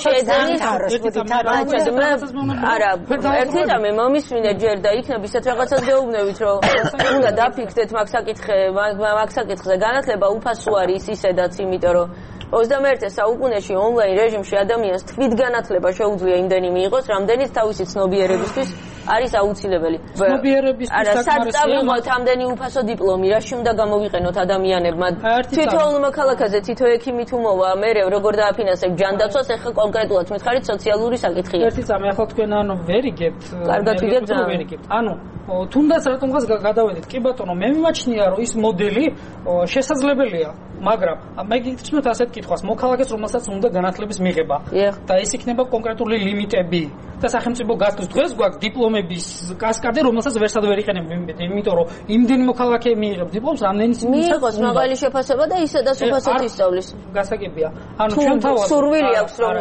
შეძენის არა ერთი წამი მომისმინე ჯერ და იქნებ ისეთ რაღაცას გეუბნებით რომ უნდა დაფიქრდეთ მაგ საკითხზე მაგ საკითხზე განათლება უფასო არის ისედაც იმიტომ რომ ოცდამეერთე საუკუნეში ონლაინ რეჟიმში ადამიანს თვითგანათლება შეუძლია იმდენი მიიღოს, რამდენიც თავისი ცნობიერებისთვის არის აუცილებელი. ცნობიერებისთვის არა, სად წავიღოთ ამდენი უფასო დიპლომი, რაში უნდა გამოვიყენოთ ადამიანებმა? თითოეულ მოქალაქეზე თითო ექიმი თუ მოვა, მე როგორ დააფინანსებ ჯანდაცვას, ახლა კონკრეტულად მითხარით სოციალური საკითხია. ერთი წამი ახლა თქვენ ანუ ვერ იგებთ. კარგად ვიგებთ, ვერ იგებთ. ანუ თუნდაც რატომღაც გადავედით, კი ბატონო, მე მიმაჩნია რომ ის მოდელი შესაძლებელია, მაგრამ მე გითხრათ ასეთ კითხვას, მოქალაქეს რომელსაც უნდა განათლების მიღება და ეს იქნება კონკრეტული ლიმიტები და სახელმწიფო გასწევს დღეს გვაქვს დიპლომების კასკადე, რომელსაც ვერსად ვერ იყენებთ, იმიტომ რომ იმდენი მოქალაქე მიიღებს დიპლომს, რამდენიც მიიღოს მაღალი შეფასება და ისედაც უფასოდ ისწავლის. გასაგებია. ანუ ჩვენ თავად სურვილი აქვს რომ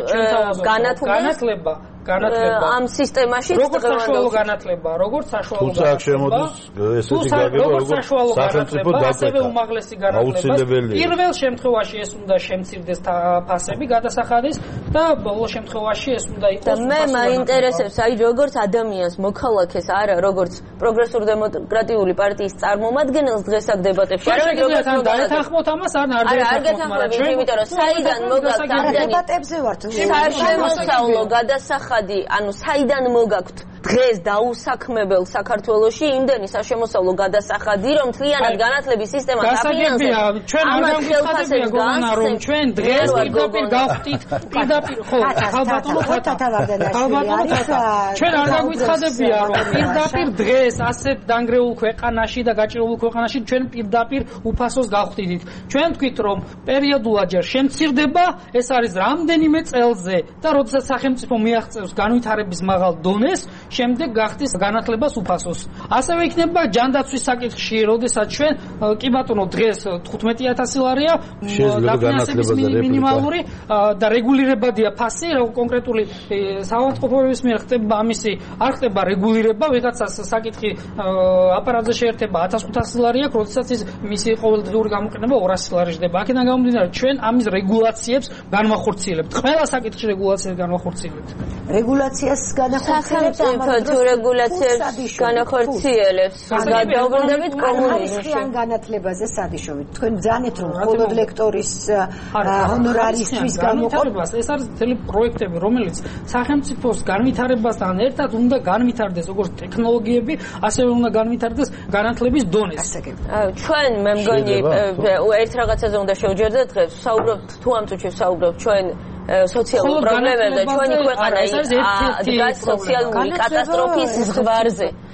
განათლება განათლება ამ სისტემაში როგორც საშუალო განათლება, როგორც საშუალო განათლება. თუმცა შემოდის ესეთი გაგება, როგორც საშუალო განათლება, ასევე უმაღლესი განათლება. პირველ შემთხვევაში ეს უნდა შემცირდეს ფასები გადასახადის და ბოლო შემთხვევაში ეს უნდა იყოს. და მე მაინტერესებს, აი როგორც ადამიანს, მოქალაქეს, არა როგორც პროგრესული დემოკრატიული პარტიის წარმომადგენელს დღეს აქ დებატებში. არა როგორც დაეთანხმოთ ამას, ან არ დაეთანხმოთ, იმიტომ რომ საიდან მოგაქვს ამდენი დებატებზე ვართ. სამოსავლო გადასახადი ანუ საიდან მოგაქვთ დღეს დაუსაქმებელ საქართველოში იმდენი საშემოსავლო გადასახადი რომ მთლიანად განათლების სისტემა დაფინანსებს. ჩვენ არ გამგვიხადებია გონა რომ ჩვენ დღეს პირდაპირ გავხდით პირდაპირ ხო ხალბატონო ხალბატონო ჩვენ არ გამგვიხადებია რომ პირდაპირ დღეს ასეთ დანგრეულ ქვეყანაში და გაჭირებულ ქვეყანაში ჩვენ პირდაპირ უფასოს გავხდით. ჩვენ თქვით რომ პერიოდულად ჯერ შემცირდება, ეს არის რამდენიმე წელზე და როდესაც სახელმწიფო მიაღწევს განვითარების მაღალ დონეს, შემდეგ გახდის განათლებას უფასოს. ასევე იქნება ჯანდაცვის საკითხში, როდესაც ჩვენ კი ბატონო დღეს თხუთმეტი ათასი ლარია დაფინანსების მინიმალური და რეგულირებადია ფასი, კონკრეტული საავადმყოფოების მიერ ხდება ამისი, არ ხდება რეგულირება, ვიღაცას საკითხი აპარატზე შეერთება ათას ხუთასი ლარი აქვს, როდესაც ის მისი ყოველდღიური გამოყენება ორასი ლარი ხდება. აქედან გამომდინარე, ჩვენ ამის რეგულაციებს განვახორციელებთ. ყველა საკითხში რეგულაციას განვახორციელებთ. რეგულაციას განახორციელებთ თუ რეგულაციებს განახორციელებს გადაუბრუნდებით კომუნიზმში. განათლებაზე სადიშოვით. თქვენ ბრძანეთ რომ მხოლოდ ლექტორის ჰონორარისთვის გამოყენებას. ეს არის მთელი პროექტები, რომელიც სახელმწიფოს განვითარებასთან ერთად უნდა განვითარდეს როგორც ტექნოლოგიები, ასევე უნდა განვითარდეს განათლების დონე. ჩვენ მე მგონი ერთ რაღაცაზე უნდა შევჯერდეთ დღეს, საუბრობთ თუ ამ წუთში საუბრობთ ჩვენ სოციალურ პრობლემებზე, ჩვენი ქვეყანა დგას სოციალური კატასტროფის ზღვარზე.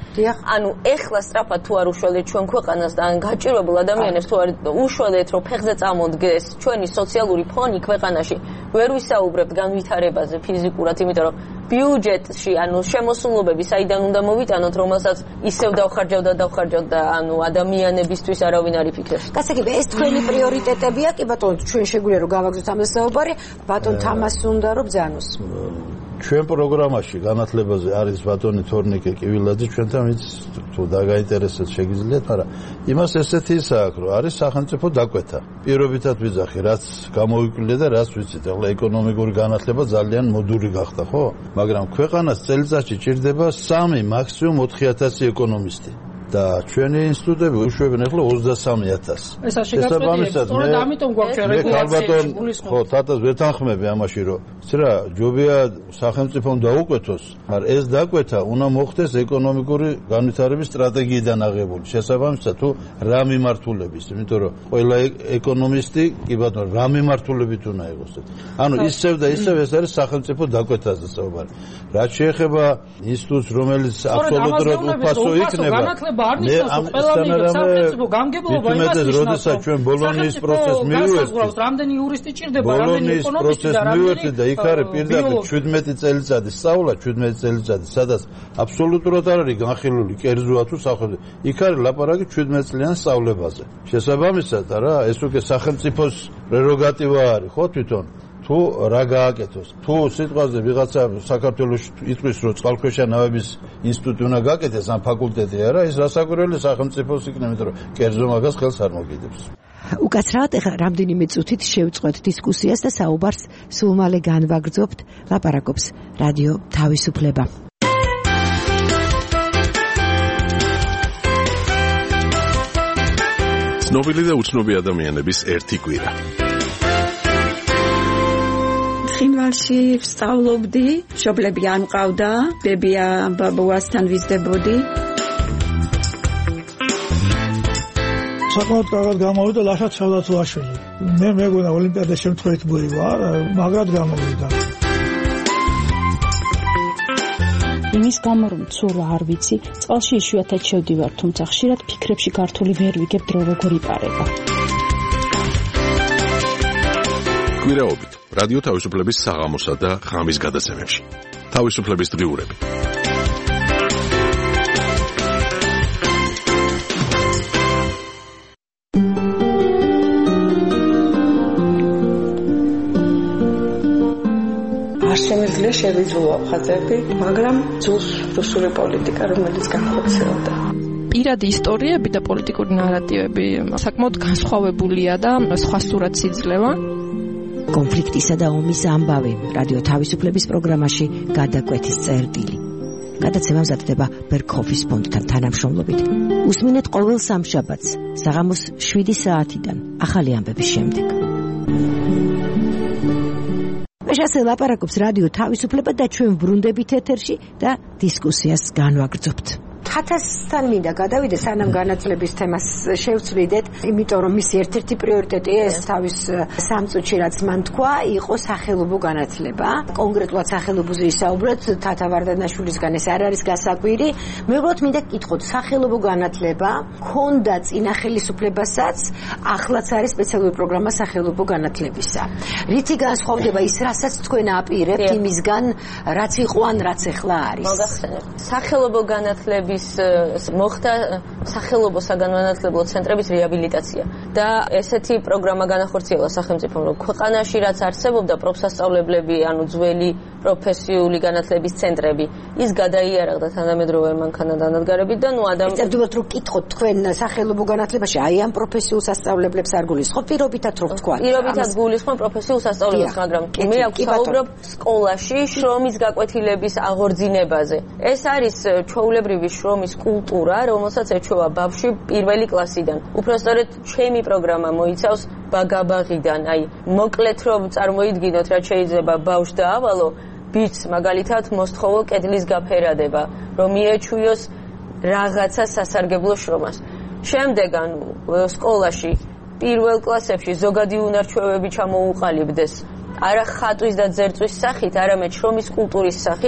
ანუ ეხლა სწრაფად თუ არ უშველეთ ჩვენ ქვეყანას და ან გაჭირვებულ ადამიანებს თუ არ უშველეთ რომ ფეხზე წამოდგეს ჩვენი სოციალური ფონი ქვეყანაში ვერ ვისაუბრებთ განვითარებაზე ფიზიკურად, იმიტომ რომ ბიუჯეტში ანუ შემოსულობები საიდან უნდა მოვიტანოთ, რომელსაც ისევ დავხარჯავ და დავხარჯავ და ანუ ადამიანებისთვის არავინ არ იფიქრებს. გასაგებია ეს თქვენი პრიორიტეტებია, კი ბატონო, ჩვენ შეგვიძლია რომ გავაგზავნოთ ამ საუბარი, ბატონ თამას უნდა რომ ბძანოს. ჩვენ პროგრამაში განათლებაზე არის ბატონი თორნიკე კივილაძე, ჩვენთან ვინც თუ დაგაინტერესეთ შეგიძლიათ, მაგრამ იმას ესეთი ისა აქვს, რომ არის სახელმწიფო დაკვეთა. პირობითად ვიძახი, რაც გამოვიკვლიე და რაც ვიცით, ახლა ეკონომიკური განათლება ძალიან მოდური გახდა, ხო? მაგრამ ქვეყანას წელიწადში ჭირდება სამი, მაქსიმუმ ოთხი ათასი ეკონომისტი. და ჩვენი ინსტიტუტები უშვებენ ახლა ოცდასამი ათასი. ესა შეგაწყვეტილებთ, სწორედ ამიტომ გვაქვს რეგულაცია. ხო, თათას ვერ თანხმები ამაში, რომ ცრა ჯობია სახელმწიფომ დაუკვეთოს, მაგრამ ეს დაკვეთა უნდა მოხდეს ეკონომიკური განვითარების სტრატეგიიდან აღებული. შესაბამისად, თუ რა მიმართულების, იმიტომ რომ ყველა ეკონომისტი, კი ბატონო, რა მიმართულებით უნდა იყოს. ანუ ისევ და ისევ ეს არის სახელმწიფო დაკვეთაზე საუბარი. რაც შეეხება ინსტიტუტს, რომელიც აბსოლუტურად უფასო იქნება, არ ნიშნავს რომ ყველა მიგებს სახელმწიფო გამგებლობა იმას ნიშნავს როდესაც ჩვენ ბოლონიის პროცესს მივივერთ რამდენი იურისტი ჭირდება რამდენი ეკონომისტი და რამდენი და იქ არის პირდაპირ შვიდმეტი წელიწადი სწავლა შვიდმეტი წელიწადი სადაც აბსოლუტურად არ არის განხილული კერძოა თუ სახელმწიფო იქ არის ლაპარაკი შვიდმეტი წლიან სწავლებაზე შესაბამისად რა ეს უკვე სახელმწიფოს პრეროგატივა არის ხო თვითონ თუ რა გააკეთოს თუ სიტყვაზე ვიღაცა საქართველოს იტყვის რომ წყალქვეშა ნავების ინსტიტუტი უნდა გააკეთეს ან ფაკულტეტი არა ის რასაკვირველი სახელმწიფოს იქნება იმიტომ რომ კერძო მაგას ხელს არ მოგიდებს უკაცრავად ეხლა რამდენიმე წუთით შევწყვეთ დისკუსიას და საუბარს სულ მალე განვაგრძობთ ლაპარაკობს რადიო თავისუფლება ცნობილი და უცნობი ადამიანების ერთი კვირა ხინვალში ვსწავლობდი, მშობლები არ მყავდა, ბებია ბაბუასთან ვიზრდებოდი. საკმაოდ კარგად გამოვიდა ლაშა ჩავლათუაშვილი. მე მეგონა ოლიმპიადის შემთხვევით მოივა, მაგრად გამოვიდა. იმის გამო რომ ცურვა არ ვიცი, წყალში იშვიათად შევდივარ, თუმცა ხშირად ფიქრებში გართული ვერ ვიგებ დრო როგორ იპარება. კვირაობით რადიო თავისუფლების საღამოსა და ღამის გადაცემებში. თავისუფლების დღიურები. არ შემიძლია შევიძულო აფხაზები, მაგრამ ძულს რუსული პოლიტიკა, რომელიც განხორციელდა. პირადი ისტორიები და პოლიტიკური ნარატივები საკმაოდ განსხვავებულია და სხვა სურათს იძლევა. კონფლიქტისა და ომის ამბავი რადიო თავისუფლების პროგრამაში გადაკვეთის წერტილი. გადაცემა მზადდება ბერქოფის ფონდთან თანამშრომლობით. უსმინეთ ყოველ სამშაბათს საღამოს შვიდი საათიდან ახალი ამბების შემდეგ. მეშასე ლაპარაკობს რადიო თავისუფლება და ჩვენ ვრუნდებით ეთერში და დისკუსიას განვაგრძობთ. ათასთან მინდა გადავიდე სანამ განათლების თემას შევცვლიდეთ, იმიტომ რომ მისი ერთ-ერთი პრიორიტეტი ეს თავის სამ წუთში რაც მან თქვა, იყო სახელობო განათლება. კონკრეტულად სახელობოზე ისაუბროთ, თათა ვარდანაშვილისგან ეს არ არის გასაკვირი. მე უბრალოდ მინდა გკითხოთ, სახელობო განათლება ქონდა წინა ხელისუფლებასაც, ახლაც არის სპეციალური პროგრამა სახელობო განათლებისა. რითი განსხვავდება ის, რასაც თქვენ აპირებთ იმისგან, რაც იყო ან რაც ახლა არის? მოგახსენებთ. სახელობო განათლების მოხდა სახელობო საგანმანათლებლო ცენტრების რეაბილიტაცია და ესეთი პროგრამა განახორციელა სახელმწიფომ, რომ ქვეყანაში რაც არსებობდა პროფსასწავლებლები, ანუ ძველი პროფესიული განათლების ცენტრები, ის გადაიარაღდა თანამედროვე მანქანადანადგარებით და ნუ ადამიანს ერთადერთად რომ კითხოთ თქვენ სახელობო განათლებაში აი ამ პროფესიულ სასწავლებლებს არ გულისხმობთ, პირობითად რო ვთქვა. პირობითად გულისხმობ პროფესიულ სასწავლებლებს, მაგრამ მე ვსაუბრობ სკოლაში შრომის გაკვეთილების აღორძინებაზე. ეს არის ჩვეულებრივი შრომის კულტურა, რომელსაც ეჩვევა ბავშვი პირველი კლასიდან. უпростоრედ ჩემი პროგრამა მოიცავს ბაგაბაღიდან, აი მოკლედ რომ წარმოიდგინოთ, რაც შეიძლება ბავშვს დაავალო, ბიჭს მაგალითად მოსთხოვო კედლის გაფერადება, რომ მიეჩვიოს რაღაცა სასარგებლო შრომას. შემდეგ ანუ სკოლაში პირველ კლასებში ზოგადი უნარჩვევები ჩამოუყალიბდეს. არა ხატვის და ძერწვის სახით, არამედ შრომის კულტურის სახით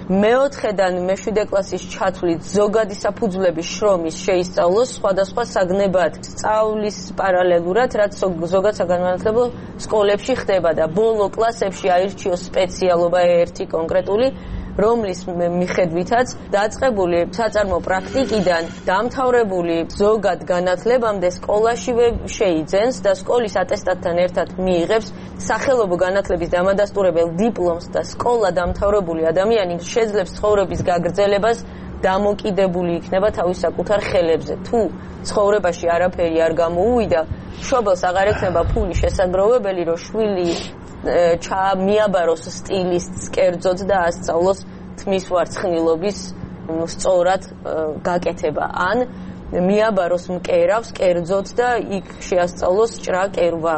მეოთხედან მეშვიდე კლასის ჩათვლით ზოგადი საფუძვლების შრომის შეისწავლოს სხვადასხვა საგნებად სწავლის პარალელურად, რაც ზოგად საგანმანათლებლო სკოლებში ხდება და ბოლო კლასებში აირჩიოს სპეციალობა ერთი კონკრეტული, რომლის მიხედვითაც დაწყებული საწარმო პრაქტიკიდან დამთავრებული ზოგად განათლებამდე სკოლაშივე შეიძენს და სკოლის ატესტატთან ერთად მიიღებს სახელობო განათლების დამადასტურებელ დიპლომს და სკოლა დამთავრებული ადამიანი შეძლებს ცხოვრების გაგრძელებას დამოკიდებული იქნება თავის საკუთარ ხელებზე. თუ ცხოვრებაში არაფერი არ გამოუვიდა, მშობელს აღარ ექნება ფული შესაძლებელი, რომ შვილი ჩამიაბაროს სტილისტს კერძოდ და ასწავლოს თმის ვარცხნილობის სწორად გაკეთება. ან მიაბაროს მკერავს კერძოდ და იქ შეასწავლოს ჭრა კერვა.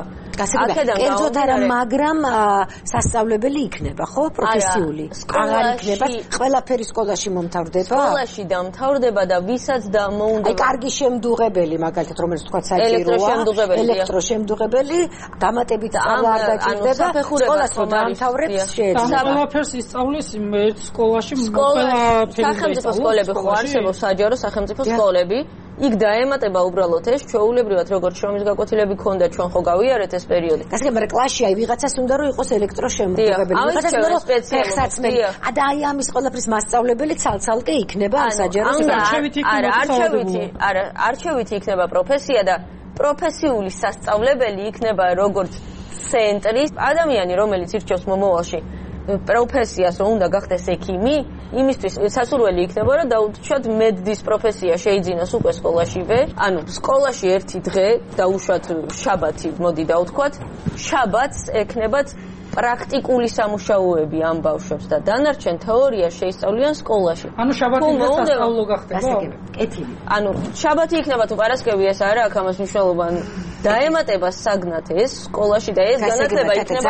კერძოდ არა, მაგრამ სასწავლებელი იქნება, ხო? პროფესიული. აღარ იქნება, ყველაფერი სკოლაში მომთავრდება? სკოლაში დამთავრდება და ვისაც დამოუნდება. აი, კარგი შემდუღებელი, მაგალითად, რომელიც თქვა საჭიროა, ელექტროშემდუღებელი, დამატებით სწავლა არ დაჭირდება, სკოლას რომ დამთავრებს შეიძლება. ყველაფერს ისწავლის ერთ სკოლაში, ყველაფერი. სახელმწიფო სკოლები ხო არსებობს, საჯარო სახელმწიფო სკოლები. იქ დაემატება უბრალოდ ეს ჩვეულებრივად როგორც შრომის გაკვეთილები ქონდა ჩვენ ხო გავიარეთ ეს პერიოდი. გასაგებია, მაგრამ კლასში აი ვიღაცას უნდა რომ იყოს ელექტროშემდუღებელი, ვიღაცას უნდა რომ ფეხსაცმელი. და აი ამის ყველაფრის მასწავლებელი ცალ-ცალკე იქნება ამ საჯარო არჩევითი არა, არჩევითი, არა, არჩევითი იქნება პროფესია და პროფესიული სასწავლებელი იქნება როგორც ცენტრის ადამიანი, რომელიც ირჩევს მომავალში პროფესიას, რომ უნდა გახდეს ექიმი, იმისთვის სასურველი იქნება, რომ დაუშვათ მედდის პროფესია შეიძინოს უკვე სკოლაშივე. ანუ სკოლაში ერთი დღე დაუშვათ შაბათი, მოდი დავთქვათ, შაბათს ექნებათ პრაქტიკული სამუშაოები ამ ბავშვებს და დანარჩენ თეორია შეისწავლიან სკოლაში. ანუ შაბათი სასწავლო გახდება. კეთილი. ანუ შაბათი იქნება თუ პარასკევი ეს არა აქვს ამას მნიშვნელობა. დაემატება საგნად ეს სკოლაში და ეს განათლება იქნება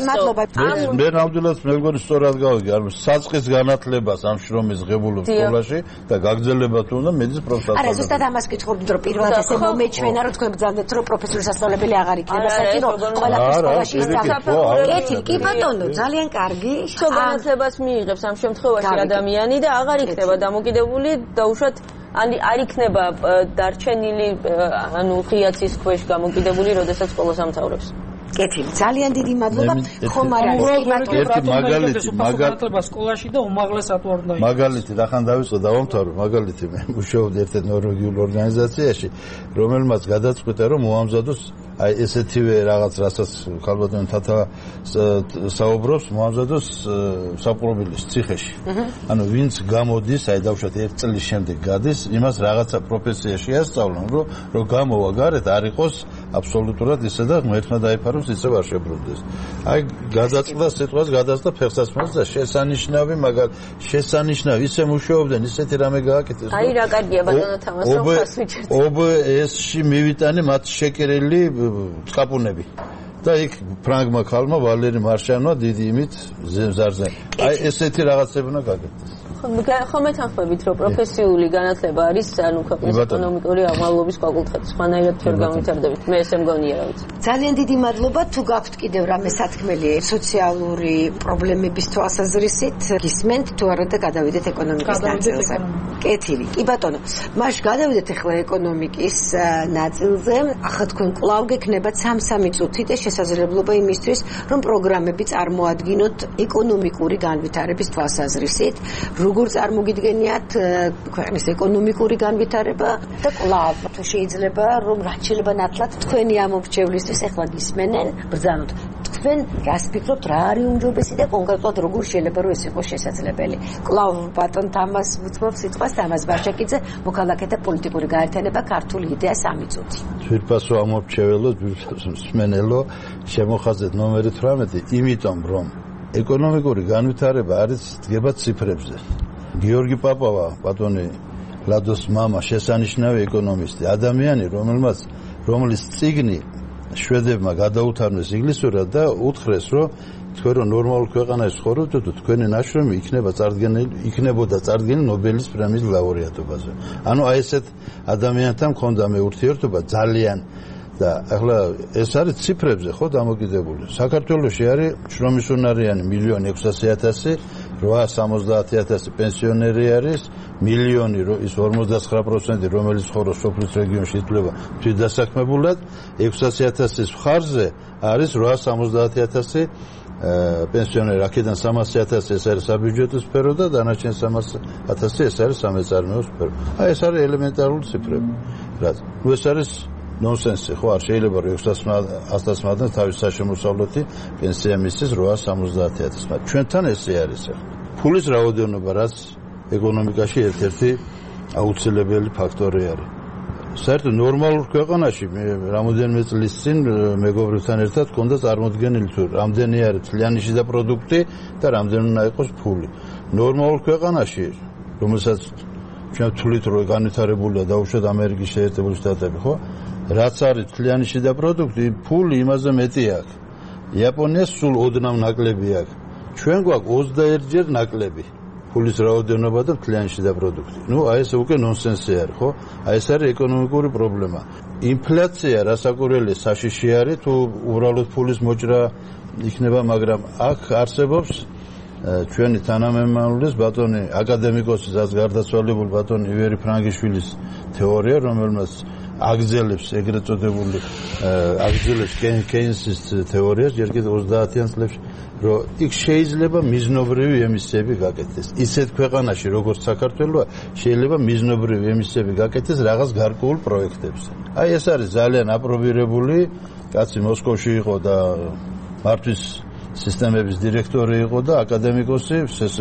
ამფასო. მე ნამდვილად მე მგონი სწორად გავიგე, ანუ საწყის განათლებას ამ შრომის ღებულობს სკოლაში და გაგრძელება თუ უნდა მედის პროფესიას. არა, ზუსტად ამას კითხულობთ, რომ პირველად ესე მომეჩვენა, რომ თქვენ ბრძანდეთ, რომ პროფესიული სასწავლებელი აღარ იქნება საჭირო, ყველაფერს სკოლაში ისწავლეს. კი ბატონო, ძალიან კარგი. განათლებას მიიღებს ამ შემთხვევაში ადამიანი და აღარ იქნება დამოკიდებული დაუშვათ ან არ იქნება დარჩენილი ანუ ღიაცის ქვეშ გამოკიდებული, როდესაც სკოლას ამთავრებს. კეთილი, ძალიან დიდი მადლობა. ხომ არა, ერთი მაგალითი, მაგალითი სკოლაში და უმაღლესად არ უნდა. მაგალითი, რახან დავიწყო დავამთავრო, მაგალითი მე მუშაობდი ერთ ნორვეგიულ ორგანიზაციაში, რომელმაც გადაწყვიტა, რომ მოამზადოს აი ესეთივე რაღაც, რასაც ხალბატონი თათა საუბრობს, მოამზადოს საპყრობილის ციხეში. ანუ ვინც გამოდის, აი დავუშვათ ერთ წლის შემდეგ გადის, იმას რაღაცა პროფესია შეასწავლონ, რომ რომ გამოვა გარეთ არ იყოს აბსოლუტურად ისე და ღმერთმა დაიფაროს ისე არ შებრუნდეს. აი გადაწყდა სიტყვას, გადაწყდა ფეხსაცმელს და შესანიშნავი, მაგრამ შესანიშნავი ისე მუშაობდნენ, ისეთი რამე გააკეთეს. აი რა კარგია ბატონო თამასო ხას ვიჭერთ. ო ბ ეს-ში მივიტანე მათ შეკერილი წყაპუნები. და იქ ფრანგმა ქალმა ვალერი მარშანმა დიდი იმით ზარზე. აი ესეთი რაღაცები უნდა გაკეთდეს. ხომ ეთანხმებით, რომ პროფესიული განათლება არის ანუ ქვეყნის ეკონომიკური აღმავლობის ფაკულტეტი. სხვანაირად ვერ გამვითარდებით. მე ესე მგონია, რა ვიცი. ძალიან დიდი მადლობა. თუ გაქვთ კიდევ რამე სათქმელი სოციალური პრობლემების თვალსაზრისით, გისმენთ თუ არა და გადავიდეთ ეკონომიკის ნაწილზე. კეთილი. კი ბატონო, მაშ გადავიდეთ ახლა ეკონომიკის ნაწილზე. ახლა თქვენ კვლავ გექნებათ სამ-სამი წუთი და შესაძლებლობა იმისთვის, რომ პროგრამები წარმოადგინოთ ეკონომიკური განვითარების თვალსაზრისით. როგორ წარმოგიდგენიათ ქვეყნის ეკონომიკური განვითარება და კვლავ თუ შეიძლება რომ რაც შეიძლება ნათლად თქვენი ამორჩევლისთვის ახლა გისმენენ ბრძანოთ თქვენ რას ფიქრობთ რა არის უმჯობესი და კონკრეტულად როგორ შეიძლება რომ ეს იყოს შესაძლებელი კვლავ ბატონ თამას ვუძღვებ სიტყვას თამას ბარჩაკიძე მოქალაქეთა პოლიტიკური გაერთიანება ქართული იდეა სამი წუთი თვითფასო ამორჩეველო მსმენელო შემოხაზეთ ნომერი თვრამეტი იმიტომ რომ ეკონომიკური განვითარება არის დგება ციფრებზე. გიორგი პაპავა, ბატონი ლადოს მამა, შესანიშნავი ეკონომისტი, ადამიანი, რომელმაც რომლის წიგნი შვედებმა გადაუთანეს ინგლისურად და უთხრეს, რომ თქვენ რომ ნორმალურ ქვეყანაში ცხოვრობთ, თუ თქვენი ნაშრომი იქნება წარდგენილი, იქნებოდა წარდგენილი ნობელის პრემიის ლაურეატობაზე. ანუ აი ესეთ ადამიანთან მქონდა მე ურთიერთობა ძალიან და ახლა ეს არის ციფრებზე ხო დამოკიდებული. საქართველოში არის შრომისუნარიანი მილიონი ექვსასი ათასი, რვაას სამოცდაათი ათასი პენსიონერი არის, მილიონი ის ორმოცდათხრა პროცენტი რომელიც ხოროს სოფლის რეგიონში ითვლება თვითდასაქმებულად, ექვსასი ათასის მხარზე არის რვაას სამოცდაათი ათასი პენსიონერი, აქედან სამასი ათასი ეს არის საბიუჯეტო სფერო და დანარჩენ სამასი ათასი ეს არის სამეწარმეო სფერო. აი ეს არის ელემენტარული ციფრები. რაც ნუ ეს არის ნონსენსი, ხო, არ შეიძლება რომ ოცდაათი თავის საშემოსავლეთი პენსია მისცეს რვაას სამოცდაათი ათასს. ჩვენთან ესე არის ახლა. ფულის რაოდენობა რაც ეკონომიკაში ერთ-ერთი აუცილებელი ფაქტორი არის. საერთოდ ნორმალურ ქვეყანაში რამოდენიმე წლის წინ მეგობრებთან ერთად ჰქონდა წარმოდგენილი თუ რამდენი არის თლიანი შიდა პროდუქტი და რამდენი უნდა იყოს ფული. ნორმალურ ქვეყანაში, რომელსაც ჩვენ ვთვლით რომ განვითარებულია დაუშვათ ამერიკის შეერთებული შტატები, ხო? რაც არის თლიანი შიდა პროდუქტი, ფული იმაზე მეტი აქვს. იაპონიას სულ ოდნავ ნაკლები აქვს. ჩვენ გვაქვს ოცდაერთჯერ ნაკლები. ფულის რაოდენობა და თლიანი შიდა პროდუქტი. ნუ აი ეს უკვე ნონსენსი არის, ხო? აი ეს არის ეკონომიკური პრობლემა. ინფლაცია რასაკვირველი საშიში არის, თუ უბრალოდ ფულის მოჭრა იქნება, მაგრამ აქ არსებობს ჩვენი თანამემამულის ბატონი აკადემიკოსი, რაც გარდაცვალებული ბატონი ივერი ფრანგიშვილის თეორია, რომელმაც აგზელებს ეგრეთ წოდებული აგზელებს კეინსის თეორიას ჯერ კიდევ ოცდაათიან წლებში, რომ იქ შეიძლება მიზნობრივი ემისიები გაკეთდეს. ისეთ ქვეყანაში როგორც საქართველოა შეიძლება მიზნობრივი ემისიები გაკეთდეს რაღაც გარკვეულ პროექტებზე. აი ეს არის ძალიან აპრობირებული, კაცი მოსკოვში იყო და მართვის სისტემების დირექტორი იყო და აკადემიკოსი,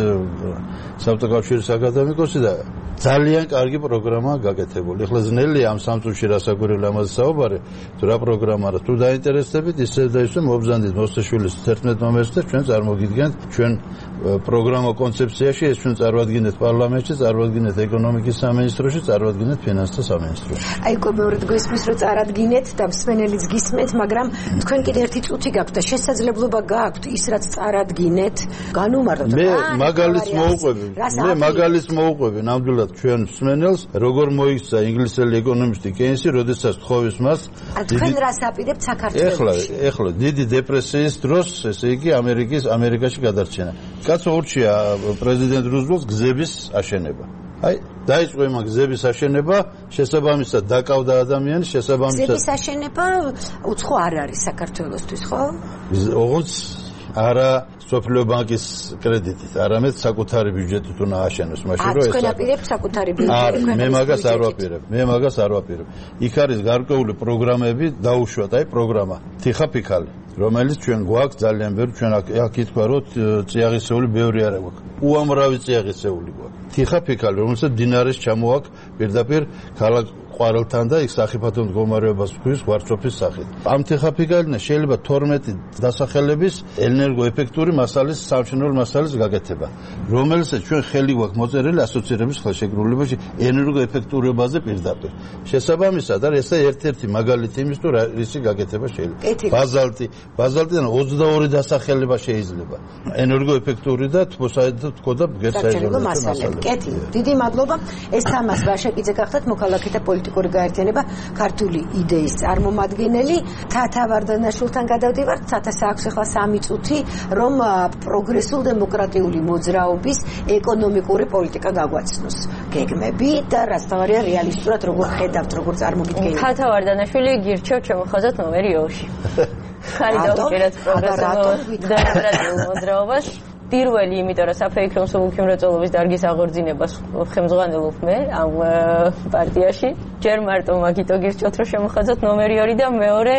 საბჭოთა აკადემიკოსი და ძალიან კარგი პროგრამაა გაკეთებული. ეხლა ძნელია ამ სამწუხში რასაკვირველი ამაზე საუბარი, თუ რა პროგრამაა, თუ დაინტერესდებით, ისე და ისე მობზანდით მოსტაშვილის თერთმეტ ნომერს და ჩვენ წარმოგიდგენთ ჩვენ პროგრამა კონცეფციაში, ეს ჩვენ წარვადგინეთ პარლამენტში, წარვადგინეთ ეკონომიკის სამინისტროში, წარვადგინეთ ფინანსთა სამინისტროში. აი კობეურად გვესმის რომ წარადგინეთ და მსმენელიც გისმენთ, მაგრამ თქვენ კიდე ერთი წუთი გაქვთ და შესაძლებლობა გაქვთ ის რაც წარადგინეთ, განუმარტოთ. მე მაგალითს მოუყვები, მე მაგალითს მოუყვები ნამდვილად ჩვენ მსმენელს, როგორ მოიქცა ინგლისელი ეკონომისტი კეინსი, როდესაც თხოვის მას თქვენ რას აპირებთ საქართველოში? ეხლა, ეხლა დიდი დეპრესიის დროს, ესე იგი ამერიკის ამერიკაში გადარჩენა. კაცო ურჩია პრეზიდენტ რუზველტს გზების აშენება. აი, დაიწყო იმ გზების აშენება, შესაბამისად დაკავდა ადამიანი, შესაბამისად გზების აშენება უცხო არ არის საქართველოსთვის, ხო? ოღონდ არა სოფლიო ბანკის კრედიტით, არამედ საკუთარი ბიუჯეტით უნდა აშენოს, მაშინ რომ ეს თქვენ აპირებთ საკუთარი ბიუჯეტით. მე მაგას არ ვაპირებ, მე მაგას არ ვაპირებ. იქ არის გარკვეული პროგრამები, დაუშვათ, აი პროგრამა თიხაფიქალი, რომელიც ჩვენ გვაქვს ძალიან ბევრი, ჩვენ აქ ითქვა რომ წიაღისეული ბევრი არა გვაქვს. უამრავი წიაღისეული გვაქვს. თიხაფიქალი, რომელსაც დინარეს ჩამოაქვს პირდაპირ ქალაქ ყვარელთან და იქ სახიფათო მდგომარეობას ვქვის ვარცოფის სახით. ამ თიხაფიქალიდან შეიძლება თორმეტი დასახელების ენერგოეფექტური მასალის, სამშენებლო მასალის გაკეთება, რომელსაც ჩვენ ხელი გვაქვს მოწერილი ასოცირების ხელშეკრულებაში ენერგოეფექტურობაზე პირდაპირ. შესაბამისად არის ეს ერთ-ერთი მაგალითი იმის, თუ რისი გაკეთება შეიძლება. ბაზალტი, ბაზალტიდან ოცდაორი დასახელება შეიძლება. ენერგოეფექტური და თქო და ბგერსაიზოლაციური მასალები. კეთი, დიდი მადლობა. ეს თამას ვაშაკიძე გახდათ მოქალაქეთა პოლიტიკური გაერთიანება ქართული იდეის წარმომადგენელი. თათა ვარდანაშვილთან გადავდივართ. თათას აქვს ახლა სამი წუთი, რომ პროგრესულ დემოკრატიული მოძრაობის ეკონომიკური პოლიტიკა გაგვაცნოს. გეგმები და რაც თავარია რეალისტურად როგორ ხედავთ, როგორ წარმოგიდგენთ. თათა ვარდანაშვილი გირჩევთ შემოხაზოთ ნომერი ორი. ხარი დაუჭერეთ პროგრესულ დემოკრატიულ მოძრაობას. პირველი, იმიტომ რომ საფეიქრო მსუბუქი მრეწველობის დარგის აღორძინებას ხელმძღვანელობ მე ამ პარტიაში. ჯერ მარტო მაგითო გირჩევთ რომ შემოხაზოთ ნომერი ორი და მეორე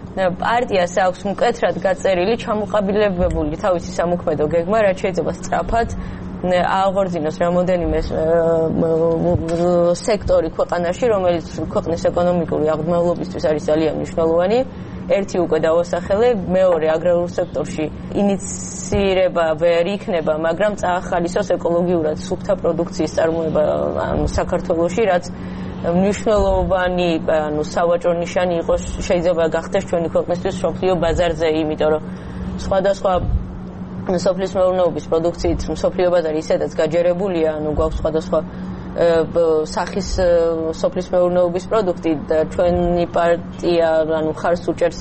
პარტიას აქვს მკეთრად გაწერილი ჩამოყალიბებული თავისი სამოქმედო გეგმა, რაც შეიძლება სწრაფად აღორძინოს რამოდენიმე სექტორი ქვეყანაში, რომელიც ქვეყნის ეკონომიკური აღდგმავლობისთვის არის ძალიან მნიშვნელოვანი. ერთი უკვე დავასახელე, მეორე აგრარულ სექტორში ინიცირება ვერ იქნება, მაგრამ წაახალისოს ეკოლოგიურად სუფთა პროდუქციის წარმოება საქართველოში, რაც მნიშვნელოვანი, ანუ სავაჭრო ნიშანი იყოს, შეიძლება გახდეს ჩვენი ქვეყნისთვის მსოფლიო ბაზარზე, იმიტომ რომ სხვადასხვა სოფლის მეურნეობის პროდუქციით მსოფლიო ბაზარი ისედაც გაჯერებულია, ანუ გვაქვს სხვადასხვა სახის სოფლის მეურნეობის პროდუქტი და ჩვენი პარტია ანუ ხარს უჭერს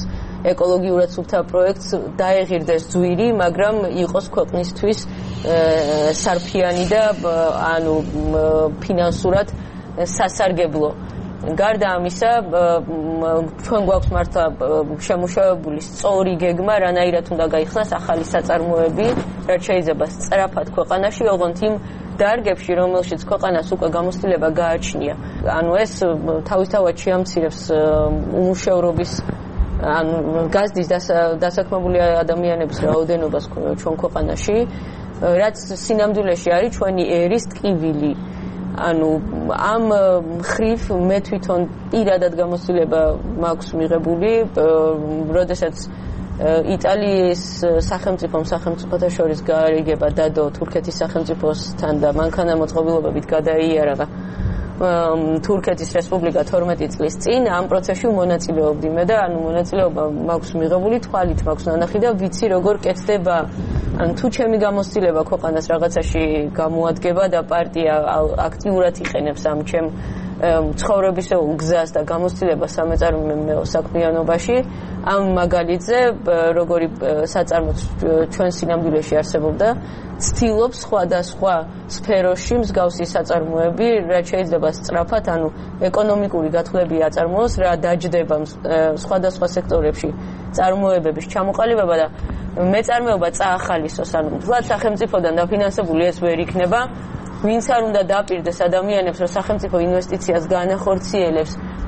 ეკოლოგიურად სუფთა პროექტს დაეღირდეს ძვირი, მაგრამ იყოს ქვეყნისთვის სარფიანი და ანუ ფინანსურად სასარგებლო. გარდა ამისა, ჩვენ გვაქვს მართლა შემუშავებული სწორი გეგმა, რანაირად უნდა გაიხსნას ახალი საწარმოები, რაც შეიძლება სწრაფად ქვეყანაში, ოღონდ იმ დარგებში, რომელშიც ქვეყანას უკვე გამოცდილება გააჩნია. ანუ ეს თავისთავად შეამცირებს უმუშევრობის ანუ გაზდის დასაქმებული ადამიანების რაოდენობას ჩვენ ქვეყანაში, რაც სინამდვილეში არის ჩვენი ერის ტკივილი. ანუ ამ მხრივ მე თვითონ პირადად გამოცდილება მაქვს მიღებული, როდესაც იტალიის სახელმწიფომ სახელმწიფოთა შორის გაარიგება დადო თურქეთის სახელმწიფოსთან და მანქანა მოწყობილობებით გადაიარაღა თურქეთის რესპუბლიკა თორმეტი წლის წინ ამ პროცესში მონაწილეობდი მე და ანუ მონაწილეობა მაქვს მიღებული, თვალით მაქვს ნანახი და ვიცი როგორ კეთდება. ან თუ ჩემი გამოცდილება ქვეყანას რაღაცაში გამოადგება და პარტია აქტიურად იყენებს ამ ჩემ ცხოვრებისეულ გზას და გამოცდილებას სამეწარმეო საქმიანობაში, ამ მაგალითზე როგორი საწარმოც ჩვენ სინამდვილეში არსებობდა, ცდილობს სხვადასხვა სფეროში მსგავსი საწარმოები, რაც შეიძლება სწრაფად, ანუ ეკონომიკური გათვლებები აწარმოოს, რა დაჯდება სხვადასხვა სექტორებში წარმოებების ჩამოყალიბება და მეწარმეობა წაახალისოს, ანუ მთლად სახელმწიფოდან დაფინანსებული ეს ვერ იქნება. ვინც არ უნდა დაპირდეს ადამიანებს, რომ სახელმწიფო ინვესტიციას განახორციელებს,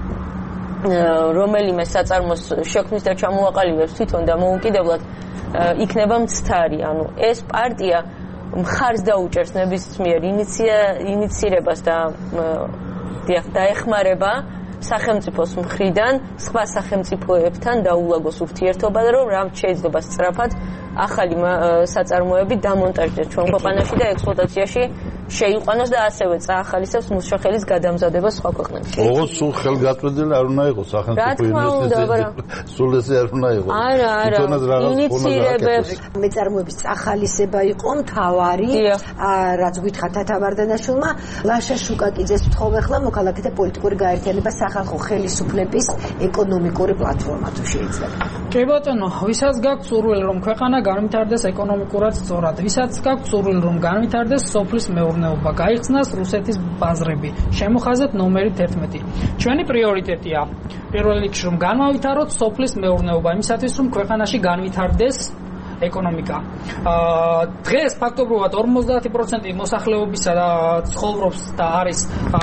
რომელიმე საწარმოს შექმნის და ჩამოაყალიბებს თვითონ და მოუკიდებლად, იქნება მცდარი. ანუ ეს პარტია მხარს დაუჭერს ნებისმიერ ინიცირებას და დაეხმარება სახელმწიფოს მხრიდან სხვა სახელმწიფოებთან დაულაგოს ურთიერთობა და რომ რამ შეიძლება სწრაფად ახალი საწარმოები დამონტაჟდეს ჩვენ ქვეყანაში და ექსპლუატაციაში შეიყვანოს და ასევე წაახალისებს მუშახელის გადამზადებას სხვა ქვეყნებში. ოღონდ სულ ხელგაწვდილი არ უნდა იყოს სახელმწიფო ინვესტიციები. სულ ესე არ უნდა იყოს. არა, არა. ინიცირებებს მეწარმოების წახალისება იყო მთავარი, რაც გითხრა თათამარდანაშვილმა, ლაშა შუკაკიძეს ვთხოვე ხლა მოქალაქეთა პოლიტიკური გაერთიანება სახალხო ხელისუფლების ეკონომიკური პლატფორმა თუ შეიძლება. კი ბატონო, ვისაც გაქვს სურვილი რომ ქვეყანა განვითარდეს ეკონომიკურად სწორად, ვისაც გაქვს სურვილი რომ განვითარდეს სოფლის მეურნეობა, გაიხსნას რუსეთის ბაზრები. შემოხაზეთ ნომერი თერთმეტი. ჩვენი პრიორიტეტია პირველ რიგში რომ განავითაროთ სოფლის მეურნეობა, იმისათვის რომ ქვეყანაში განვითარდეს ეკონომიკა. აა დღეს ფაქტობრივად ორმოცდაათი პროცენტი მოსახლეობისა და ცხოვრობს და არის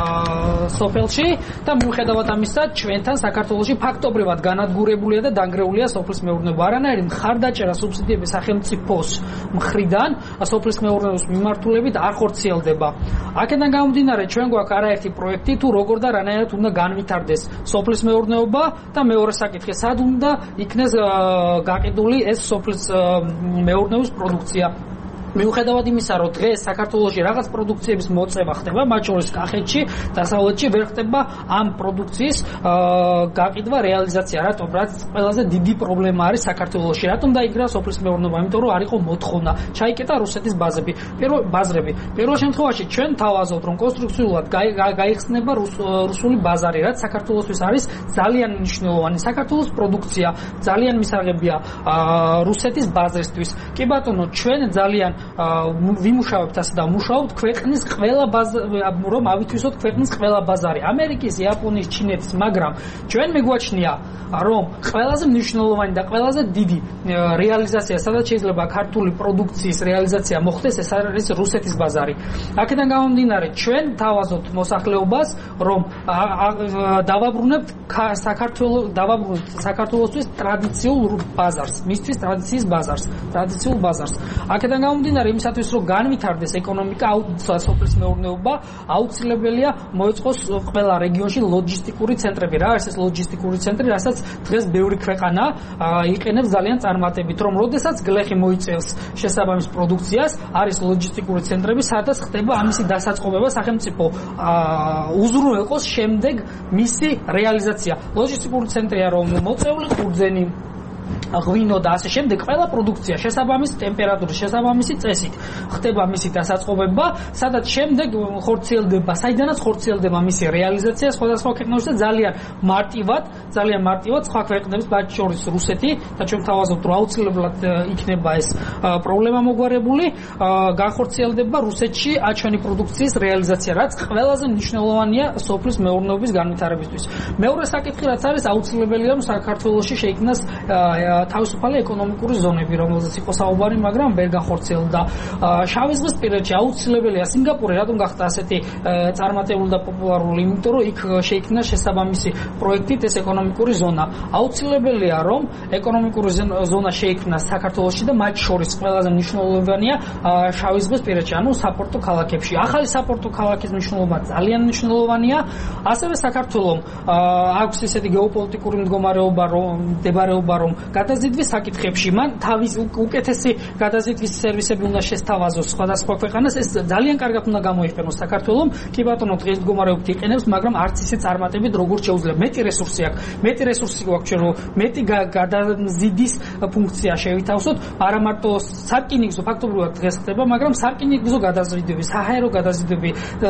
აა სოფელში და მიუხედავად ამისა ჩვენთან საქართველოში ფაქტობრივად განადგურებულია და დანგრეულია სოფლის მეურნეობა. არანაირი მხარდაჭერა სუბსიდიები სახელმწიფოს მხრიდან სოფლის მეურნეობის მიმართულებით არ ხორციელდება. აქედან გამომდინარე ჩვენ გვაქვს არაერთი პროექტი თუ როგორ და რანაირად უნდა განვითარდეს სოფლის მეურნეობა და მეორე საკითხი სად უნდა იქნეს გაყიდული ეს სოფლის მეურნეობის პროდუქცია. მიუხედავად იმისა, რომ დღეს საქართველოში რაღაც პროდუქციების მოწევა ხდება, მათ შორის კახეთში, დასავლეთში ვერ ხდება ამ პროდუქციის გაყიდვა, რეალიზაცია. რატომ? რაც ყველაზე დიდი პრობლემა არის საქართველოში. რატომ დაიგრა სოფლის მეურნეობა? იმიტომ რომ არ იყო მოთხოვნა. ჩაიკეტა რუსეთის ბაზები. პირველ ბაზრები. პირველ შემთხვევაში ჩვენ თავაზობთ, რომ კონსტრუქციულად გაიხსნება რუსული ბაზარი, რაც საქართველოსთვის არის ძალიან მნიშვნელოვანი. საქართველოს პროდუქცია ძალიან მისაღებია რუსეთის ბაზრისთვის. კი ბატონო, ჩვენ ძალიან ვიმუშავებთ ასე და მუშაობთ ქვეყნის ყველა რომ ავითვისოთ ქვეყნის ყველა ბაზარი ამერიკის, იაპონიის, ჩინეთის, მაგრამ ჩვენ მეგვაჩნია რომ ყველაზე მნიშვნელოვანი და ყველაზე დიდი რეალიზაცია სადაც შეიძლება ქართული პროდუქციის რეალიზაცია მოხდეს ეს არის რუსეთის ბაზარი. აქედან გამომდინარე ჩვენ თავაზობთ მოსახლეობას რომ დავაბრუნებთ საქართველოს დავაბრუნებთ საქართველოსთვის ტრადიციულ ბაზარს, მისთვის ტრადიციის ბაზარს, ტრადიციულ ბაზარს. აქედან გამომდინარე იმისათვის რომ განვითარდეს ეკონომიკა, სოფლის მეურნეობა, აუცილებელია მოეწყოს ყველა რეგიონში ლოჯისტიკური ცენტრები. რა არის ეს ლოჯისტიკური ცენტრი, რასაც დღეს ბევრი ქვეყანა იყენებს ძალიან წარმატებით, რომ როდესაც გლეხი მოიწევს შესაბამის პროდუქციას, არის ლოჯისტიკური ცენტრები, სადაც ხდება ამისი დასაწყობება, სახელმწიფო უზრუნველყოს შემდეგ მისი რეალიზაცია. ლოჯისტიკური ცენტრია რომ მოწეული ყურძენი ღვინო და ასე შემდეგ ყველა პროდუქცია შესაბამისი ტემპერატურის, შესაბამისი წესით ხდება მისი დასაწყობება, სადაც შემდეგ ხორციელდება, საიდანაც ხორციელდება მისი რეალიზაცია სხვადასხვა ქვეყნებში და ძალიან მარტივად, ძალიან მარტივად სხვა ქვეყნების, მათ შორის რუსეთი და ჩვენ თავაზობთ, რომ აუცილებლად იქნება ეს პრობლემა მოგვარებული, განხორციელდება რუსეთში აჩვენი პროდუქციის რეალიზაცია, რაც ყველაზე მნიშვნელოვანია სოფლის მეურნეობის განვითარებისთვის. მეორე საკითხი რაც არის, აუცილებელია რომ საქართველოში შეიქმნას თავისუფალი ეკონომიკური ზონები, რომელზეც იყო საუბარი, მაგრამ ვერ განხორციელდა. შავი ზღვის პირეთში აუცილებელია სინგაპური, რატომ გახდა ასეთი წარმატებული და პოპულარული, იმიტომ რომ იქ შეიქმნა შესაბამისი პროექტით ეს ეკონომიკური ზონა. აუცილებელია რომ ეკონომიკური ზონა შეიქმნას საქართველოში და მათ შორის ყველაზე მნიშვნელოვანია შავი ზღვის პირეთში, ანუ საპორტო ქალაქებში. ახალი საპორტო ქალაქის მნიშვნელობა ძალიან მნიშვნელოვანია. ასევე საქართველოს აქვს ესეთი გეოპოლიტიკური მდგომარეობა, რომ მდებარეობა, რომ გადაზიდვის საკითხებში მან თავის უკეთესი გადაზიდვის სერვისები უნდა შესთავაზოს სხვადასხვა ქვეყანას. ეს ძალიან კარგად უნდა გამოიყენოს საქართველოს. კი ბატონო, დღეს მდგომარეობით იყენებს, მაგრამ არც ისე წარმატებით როგორც შეუძლია. მეტი რესურსი აქვს. მეტი რესურსი გვაქვს ჩვენ, რომ მეტი გადაზიდის ფუნქცია შევითავსოთ. არა მარტო სარკინიგზო ფაქტობრივად დღეს ხდება, მაგრამ სარკინიგზო გადაზიდვები, საჰაერო გადაზიდვები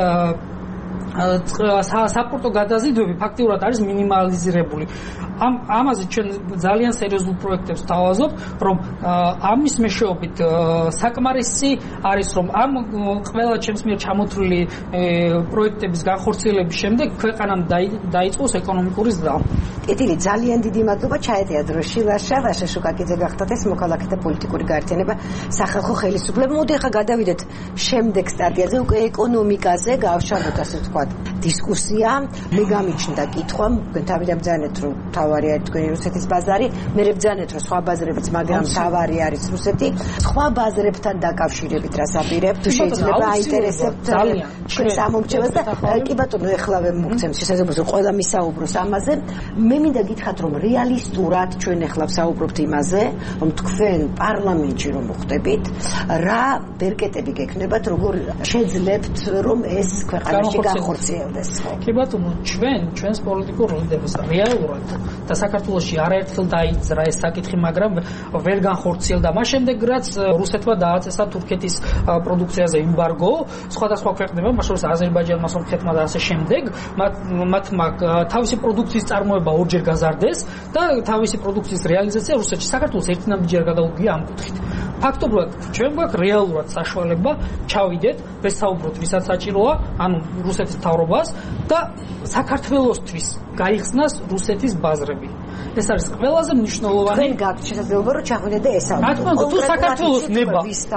საპორტო გადაზიდვები ფაქტიურად არის მინიმალიზირებული. ამ ამაზე ჩვენ ძალიან სერიოზულ პროექტებს თავაზობთ, რომ ამის მეშვეობით საკმარისი არის, რომ ამ ყველა ჩემს მიერ ჩამოთვლილი პროექტების განხორციელების შემდეგ ქვეყანამ დაიწყოს ეკონომიკური ზრდა. კეთილი, ძალიან დიდი მადლობა ჩაეტია დროში. ლაშა, ლაშა შუკაკიძე გახდათ ეს მოქალაქეთა პოლიტიკური გაერთიანება სახალხო ხელისუფლება. მოდი ახლა გადავიდეთ შემდეგ სტადიაზე, უკვე ეკონომიკაზე გავშალოთ, ასე ვთქვათ, დისკუსია. მე გამიჩნდა კითხვა, თავიდან ბრძანეთ, რომ თავარია თქვენი რუსეთის ბაზარი, მე ბრძანეთ, რომ სხვა ბაზრებიც, მაგრამ თავარი არის რუსეთი. სხვა ბაზრებთან დაკავშირებით რას აპირებთ? თუ შეიძლება აინტერესებთ ჩვენს ამომრჩევას და კი ბატონო, ეხლავე მოგცემს შესაძლებლობას, რომ ყველა მისაუბროს ამაზე. მე მინდა გითხრათ, რომ რეალისტურად ჩვენ ეხლა ვსაუბრობთ იმაზე, რომ თქვენ პარლამენტში რომ მოხდებით, რა ბერკეტები გექნებათ, როგორ შეძლებთ, რომ ეს ქვეყანაში განხორციელდეს. კი ბატონო, ჩვენ ჩვენს პოლიტიკურ ლიდერებს რეალურად და საქართველოში არაერთხელ დაიძრა ეს საკითხი, მაგრამ ვერ განხორციელდა. მას შემდეგ რაც რუსეთმა დააწესა თურქეთის პროდუქციაზე ემბარგო, სხვადასხვა ქვეყნებმა, მათ შორის აზერბაიჯანმა, სომხეთმა და ასე შემდეგ, მათმა თავისი პროდუქციის წარმოება ორჯერ გაზარდეს და თავისი პროდუქციის რეალიზაცია რუსეთში საქართველოს ერთნაბიჯერ გადაუგია ამ კუთხით. ფაქტობრივად ჩვენ გვაქვს რეალურად საშუალება ჩავიდეთ, ვესაუბროთ ვისაც საჭიროა, ანუ რუსეთის მთავრობას და საქართველოსთვის გაიხსნას რუსეთის ბაზრები. ეს არის ყველაზე მნიშვნელოვანი. თქვენ გაქვთ შესაძლებლობა რომ ჩახვიდეთ და ესაუბროთ. რა თქმა უნდა, თუ საქართველოს ნება,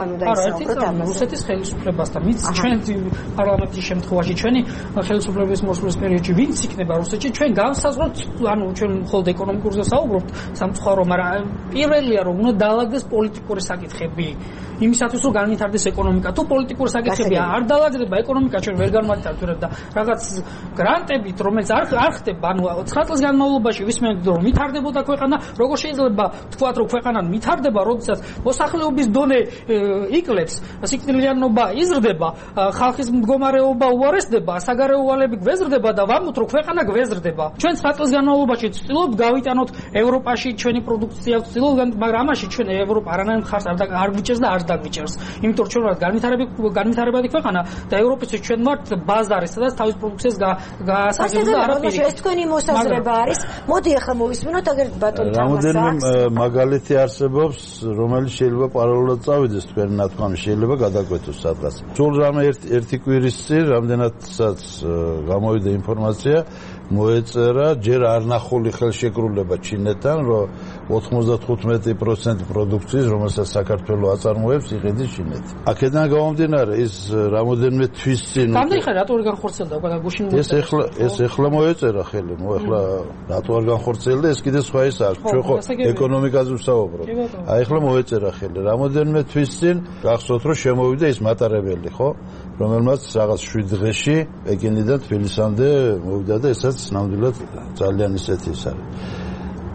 არა, რუსეთის ხელისუფლებასთან, ვინც ჩვენ პარლამენტის შემთხვევაში ჩვენი ხელისუფლების მოსვლის პერიოდში ვინც იქნება რუსეთში, ჩვენ განსაზღვროთ, ანუ ჩვენ მხოლოდ ეკონომიკურზე საუბრობთ, სამწუხარო, მაგრამ პირველია რომ უნდა დაალაგდეს პოლიტიკური საკითხები. იმისათვის რომ განვითარდეს ეკონომიკა, თუ პოლიტიკური საკითხები არ დაალაგდება, ეკონომიკა ჩვენ ვერ განვითარდება და რაღაც გრანტებით, რომელიც არ არ ხდება, ანუ ცხრა წლის განმავლობაში ვისმენთ რომ ვითარდებოდა ქვეყანა, როგორ შეიძლება თქვათ რომ ქვეყანა ვითარდება, როდესაც მოსახლეობის დონე იკლებს, სიკვდილიანობა იზრდება, ხალხის მდგომარეობა უარესდება, საგარეო ვალები გვეზრდება და ვამბობთ რომ ქვეყანა გვეზრდება. ჩვენ ცხრა წლის განმავლობაში ვცდილობთ გავიტანოთ ევროპაში ჩვენი პროდუქცია, ვცდილობთ, მაგრამ ამაში ჩვენ ევროპა არანაირ მხარს არ არ გვიჭერს და არ დაგვიჭერს. იმიტომ რომ ჩვენ ვართ განვითარებადი ქვეყანა და ევროპისთვის ჩვენ ვართ ბაზარი, სადაც თავის პროდუქციას გაასაგებთ და არაფერი. ეს თქვენი მოსაზრება არის. მოდი ახლა მოვისმინოთ აგერ ბატონ თამასაკს. რამოდენიმე მაგალითი არსებობს, რომელიც შეიძლება პარალელურად წავიდეს თქვენი ნათქვამი, შეიძლება გადაგვეთოს სადღაც. სულ რამე ერთი კვირის წინ რამდენადაც გამოვიდა ინფორმაცია, მოეწერა ჯერ არ ნახული ხელშეკრულება ჩინეთთან, რომ ოთხმოცდათხუთმეტი პროცენტი პროდუქციის, რომელსაც საქართველოს აწარმოებს, იყიდეს ჩინეთი. აქედან გამომდინარე, ის რამოდენიმე თვის წინ გამდიხარ რატო არ განხორციელდა უკვე გუშინ ეს ეხლა ეს ეხლა მოეწერა ხელი, მო ეხლა რატო არ განხორციელდა, ეს კიდე სხვა ის არის. ჩვენ ხო ეკონომიკაზე ვსაუბრობთ. აი ეხლა მოეწერა ხელი. რამოდენიმე თვის წინ გახსოვთ, რომ შემოვიდა ის მატარებელი, ხო? რომელმაც რაღაც შვიდ დღეში პეკინიდან თბილისამდე მოვიდა და ესაც ნამდვილად ძალიან ისეთი ის არის.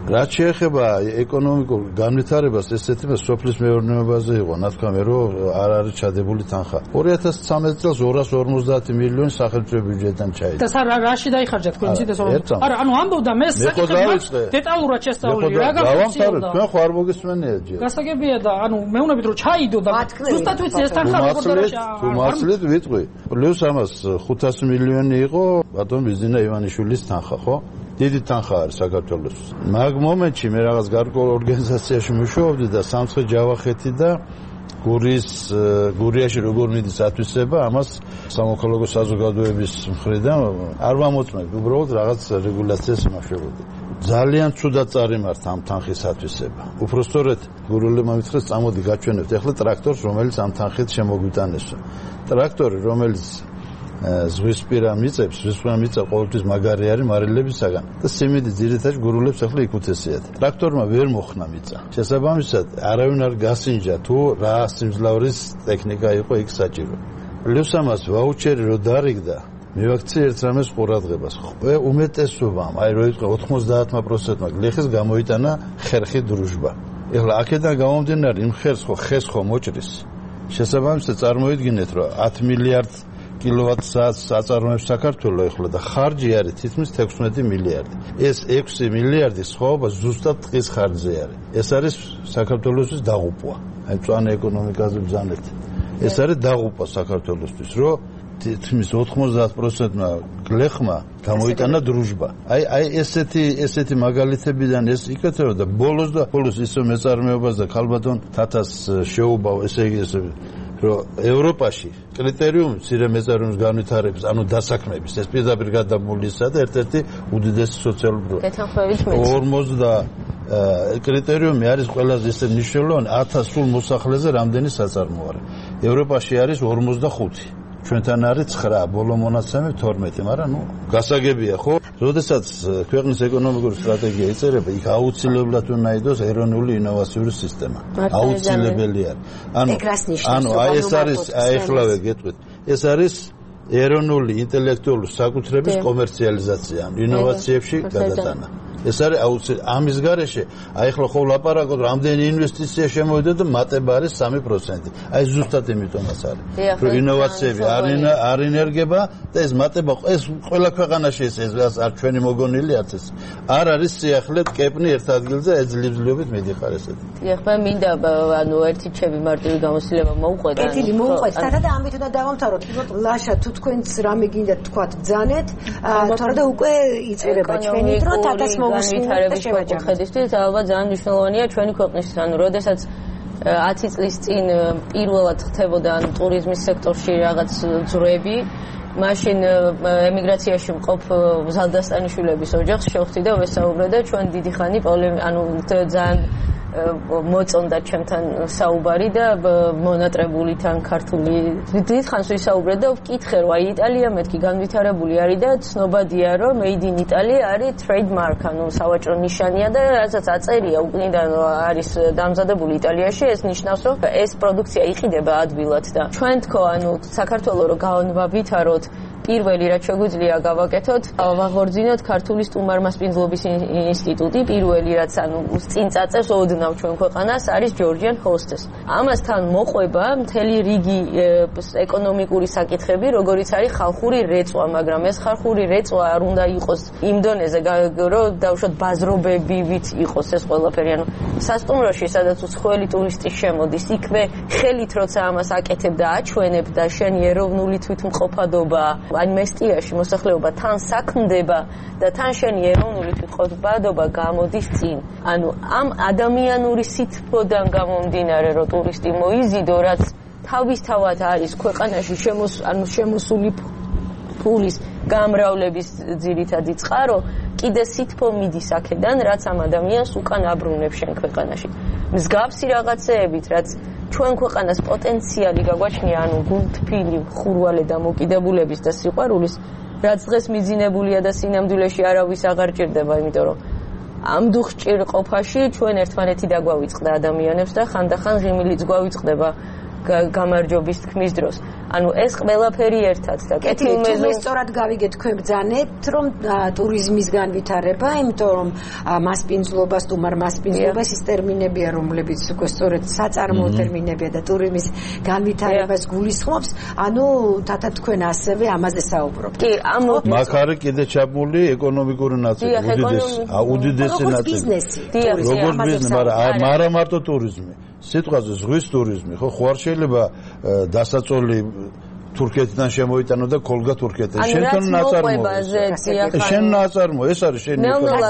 რაც შეეხება ეკონომიკურ განვითარებას, ესეთი სოფლის მეურნეობაზე იყო, ნათქვამი, რომ არ არის ჩადებული თანხა. ორი ათას ცხრამეტ წელს ორას ორმოცდაათი მილიონი სახელმწიფო ბიუჯეტიდან ჩაიდა. და სა რაში დაიხარჯა თქვენ ციტეს რომ არა, ანუ ამბობდა მე საკითხებს დეტალურად შესწავლილი, რა გავამთავრეთ, თქვენ ხო არ მოგესმენია ჯერ. გასაგებია და ანუ მეუბნებით რომ ჩაიდო და ზუსტად ვიცი ეს თანხა როგორ დარჩა. თუ მართლით ვიტყვი, პლუს ამას ხუთასი მილიონი იყო ბატონ ბიზინა ივანიშვილის თანხა, ხო? დიდი თანხა არის საქართველოს. მაგ მომენტში მე რაღაც გარკვეულ ორგანიზაციაში მუშაობდი და სამცხე ჯავახეთი და გურიის გურიაში როგორ მიდის ათვისება, ამას სამოქალაქო საზოგადოების მხრიდან არ ვამოწმებდი, უბრალოდ რაღაც რეგულაციას იმუშავებდი. ძალიან ცუდად წარიმართ ამ თანხის ათვისება. უпростоრეთ გურულებმა მითხრეს წამოდი გაჩვენებთ ახლა ტრაქტორს, რომელიც ამ თანხით შემოგვიტანესო. ტრაქტორი, რომელიც ზღვისპირა მიწებს, ზღვისპირა მიწა ყოველთვის მაგარი არის მარილებისაგან და სიმინდი ძირითადად გურულებს ახლა იქ უთესიათ. ტრაქტორმა ვერ მოხნა მიწა. შესაბამისად, არავინ არ გასინჯა თუ რა სიმძლავრის ტექნიკა იყო იქ საჭირო. პლუს ამას ვაუჩერი რო დარიგდა, მივაქცე ერთ რამეს ყურადღებას. ყველა უმეტესობამ, აი რო იყო ოთხმოცდაათი პროცენტმა გლეხის გამოიტანა ხერხი დრუჟბა. ეხლა აქედან გამომდინარე იმ ხერხს ხო ხეს ხო მოჭრის. შესაბამისად წარმოიდგინეთ, რომ ათი მილიარდ კილოვატ-საათს აწარმოებს საქართველოს ახლა და ხარჯი არის თითქმის თექვსმეტი მილიარდი. ეს ექვსი მილიარდი სხვაობა ზუსტად ტყის ხარჯზე არის. ეს არის საქართველოსთვის დაღუპვა. აი მწვანე ეკონომიკაზე ბრძანეთ. ეს არის დაღუპვა საქართველოსთვის, რომ თითქმის ოთხმოცდაათი პროცენტმა გლეხმა გამოიტანა დრუჟბა. აი აი ესეთი ესეთი მაგალითებიდან ეს იკეთება და ბოლოს და ბოლოს ისო მეწარმეობას და ქალბატონ თათას შეუბავ, ესე იგი ესე რომ ევროპაში კრიტერიუმი მცირე მეწარმეობის განვითარების, ანუ დასაქმების, ეს პირდაპირ გადამულისა და ერთ-ერთი უდიდესი სოციალური პრობლემა. ორმოცდა კრიტერიუმი არის ყველაზე ისე მნიშვნელოვანი, ათას სულ მოსახლეზე რამდენი საწარმო არის. ევროპაში არის ორმოცდახუთი. ჩვენთან არის ცხრა, ბოლო მონაცემი თორმეტი, მაგრამ ნუ გასაგებია, ხო? როდესაც ქვეყნის ეკონომიკური სტრატეგია იწერება, იქ აუცილებლად უნდა იყოს ეროვნული ინოვაციური სისტემა. აუცილებელი არის. ანუ ანუ აი ეს არის, აი ახლავე გეტყვით. ეს არის ეროვნული ინტელექტუალური საკუთრების კომერციალიზაცია, ინოვაციებში გადატანა. ეს არის აუცილებელი. ამის გარეშე, აი ახლა ხო ლაპარაკობთ, რამდენი ინვესტიცია შემოვიდა და მატება არის სამი პროცენტი. აი ზუსტად იმიტომაც არის. რომ ინოვაციები არ ინერგება და ეს მატება ეს ყველა ქვეყანაში ეს ეს არ ჩვენი მოგონილი არც ეს. არ არის სიახლე კეპნი ერთ ადგილზე ეძლივებით მიდიხარ ესეთი. ეხლა მინდა ანუ ერთი ჩემი მარტივი გამოსილება მოუყვეთ. კეთილი მოუყვეთ. და ამით უნდა დავამთავროთ. ლაშა თუ თქვენც რამე გინდა თქვათ ბძანეთ, თორე და უკვე იწერება ჩვენი დრო თათას განვითარების კუთხედისთვის ალბათ ძალიან მნიშვნელოვანია ჩვენი ქვეყნის, ანუ როდესაც ათი წლის წინ პირველად ხდებოდა ანუ ტურიზმის სექტორში რაღაც ძროები, მაშინ ემიგრაციაში მყოფ ზალდასტანიშვილების ოჯახს შევხვდი და ვესაუბრე და ჩვენ დიდი ხანი ანუ ძალიან მოწონდა ჩემთან საუბარი და მონატრებული თან ქართული დიდ ხანს ვისაუბრე და ვკითხე რომ აი იტალია მეთქი განვითარებული არის და ცნობადია რომ made in Italy არის trademark, ანუ სავაჭრო ნიშანია და რასაც აწერია უკნიდან არის დამზადებული იტალიაში, ეს ნიშნავს რომ ეს პროდუქცია იყიდება ადვილად და ჩვენ თქო ანუ საქართველოს რო გავანვითაროთ პირველი რაც შეგვიძლია გავაკეთოთ, ვაღორძინოთ ქართული სტუმარმასპინძლობის ინსტიტუტი, პირველი რაც ანუ წინ წაწევს ოდნავ ჩვენ ქვეყანას არის Georgian Hostess. ამასთან მოყვება მთელი რიგი ეკონომიკური საკითხები, როგორიც არის ხალხური რეწვა, მაგრამ ეს ხალხური რეწვა არ უნდა იყოს იმ დონეზე, რომ დავუშვათ ბაზრობებით იყოს ეს ყველაფერი, ანუ სასტუმროში, სადაც უცხოელი ტურისტი შემოდის, იქვე ხელით როცა ამას აკეთებ და აჩვენებ და შენი ეროვნული თვითმყოფადობა ან მესტიაში მოსახლეობა თან საქმდება და თან შენი ეროვნული თვითმყოფადობა გამოდის წინ. ანუ ამ ადამიანური სითბოდან გამომდინარე, რომ ტურისტი მოიზიდო, რაც თავისთავად არის ქვეყანაში ანუ შემოსული ფულის გამრავლების ძირითადი წყარო, კიდე სითბო მიდის აქედან, რაც ამ ადამიანს უკან აბრუნებს შენ ქვეყანაში. მსგავსი რაღაცეებით, რაც ჩვენ ქვეყანას პოტენციალი გაგვაჩნია, ანუ გულთბილი, ხურვალე დამოკიდებულების და სიყვარულის, რაც დღეს მიძინებულია და სინამდვილეში არავის აღარ ჭირდება, იმიტომ რომ ამ დუხჭირ ყოფაში ჩვენ ერთმანეთი დაგვავიწყდა ადამიანებს და ხანდახან ღიმილიც გვავიწყდება გამარჯვების თქმის დროს. ანუ ეს ყველაფერი ერთად და კეთილმეზობ ეს სწორად გავიგეთ თქვენ ბძანეთ რომ ტურიზმის განვითარება, იმიტომ რომ მასპინძლობა, სტუმარ მასპინძლობას ის ტერმინებია, რომლებიც უკვე სწორედ საწარმოო ტერმინებია და ტურიზმის განვითარებას გულისხმობს, ანუ თათა თქვენ ასევე ამაზე საუბრობთ. კი, ამ მაგ არის კიდე ჩაბმული ეკონომიკური ნაწილი, უდიდესი, უდიდესი ნაწილი. როგორც ბიზნესი, მაგრამ არა მარტო ტურიზმი. სიტყვაზე ზღვის ტურიზმი, ხო, ხო არ შეიძლება დასაწოლი თურქეთიდან შემოიტანო და ქოლგა თურქეთიდან. შენთან ნაწარმოა. შენ ნაწარმოა, ეს არის შენი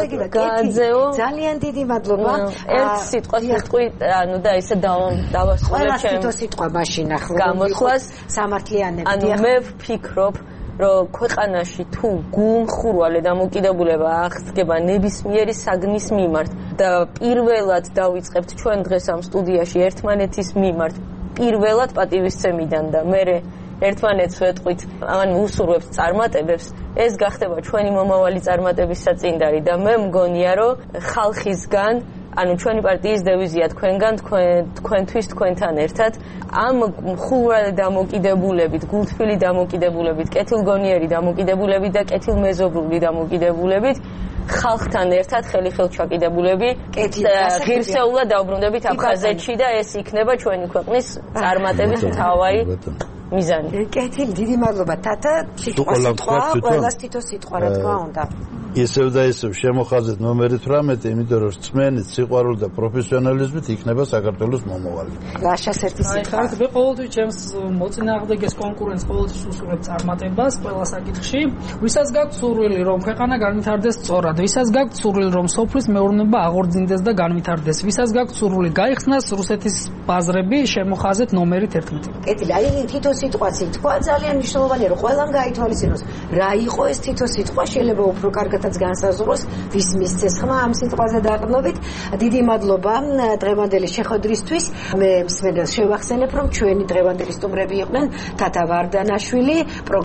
გააძეო. ძალიან დიდი მადლობა. ერთ სიტყვას ვიტყვი, ანუ და ისე დავასრულებ ჩემ. ყველა სიტყვა მაშინ ახლა გამოსვლას სამართლიანები. ანუ მე ვფიქრობ რომ ქვეყანაში თუ გულმხურვალე დამოკიდებულება აღსდგება ნებისმიერი საგნის მიმართ და პირველად დავიწყებთ ჩვენ დღეს ამ სტუდიაში ერთმანეთის მიმართ პირველად პატივისცემიდან და მე ერთმანეთს ვეტყვით ან უსურვებთ წარმატებებს ეს გახდება ჩვენი მომავალი წარმატების საწინდარი და მე მგონია რომ ხალხისგან ანუ ჩვენი პარტიის დევიზია თქვენგან თქვენთვის თქვენთან ერთად ამ მხურვალე დამოკიდებულებით, გულთბილი დამოკიდებულებით, კეთილგონიერი დამოკიდებულებით და კეთილმეზობლური დამოკიდებულებით ხალხთან ერთად ხელი-ხელ ჩაკიდებულები ღირსეულად დავბრუნდებით აფხაზეთში და ეს იქნება ჩვენი ქვეყნის წარმატების მთავარი მიზანი. კეთილი, დიდი მადლობა თათა. სიტყვა სიტყვა, ყველას თითო სიტყვა რა თქმა უნდა. ისევ და ისევ შემოხაზეთ ნომერი თვრამეტი, იმიტომ რომ რწმენით, სიყვარული და პროფესიონალიზმით იქნება საქართველოს მომავალი. ლაშას ერთი სიტყვა. აი, ხართ ყოველთვის ჩემს მოწინააღმდეგეს კონკურენტს ყოველთვის უსურვებ წარმატებას ყველა საკითხში. ვისაც გაქვთ სურვილი, რომ ქვეყანა განვითარდეს სწორად, ვისაც გაქვთ სურვილი, რომ სოფლის მეურნეობა აღორძინდეს და განვითარდეს, ვისაც გაქვთ სურვილი, გაიხსნას რუსეთის ბაზრები, შემოხაზეთ ნომერით ერთმეტი. კეთილი, აი თითო სიტყვაც ითქვა, ძალიან მნიშვნელოვანია, რომ ყველამ გაითვალისწინოს, რა იყო ეს თითო სიტყვა, შეიძლება უფრო კარგადაც განსაზღვროს, ვის მისცეს ხმა ამ სიტყვაზე დაყრდნობით. დიდი მადლობა დღევანდელი შეხვედრისთვის. მე მსმენელს შევახსენებ, რომ ჩვენი დღევანდელი სტუმრები იყვნენ თათა ვარდანაშვილი,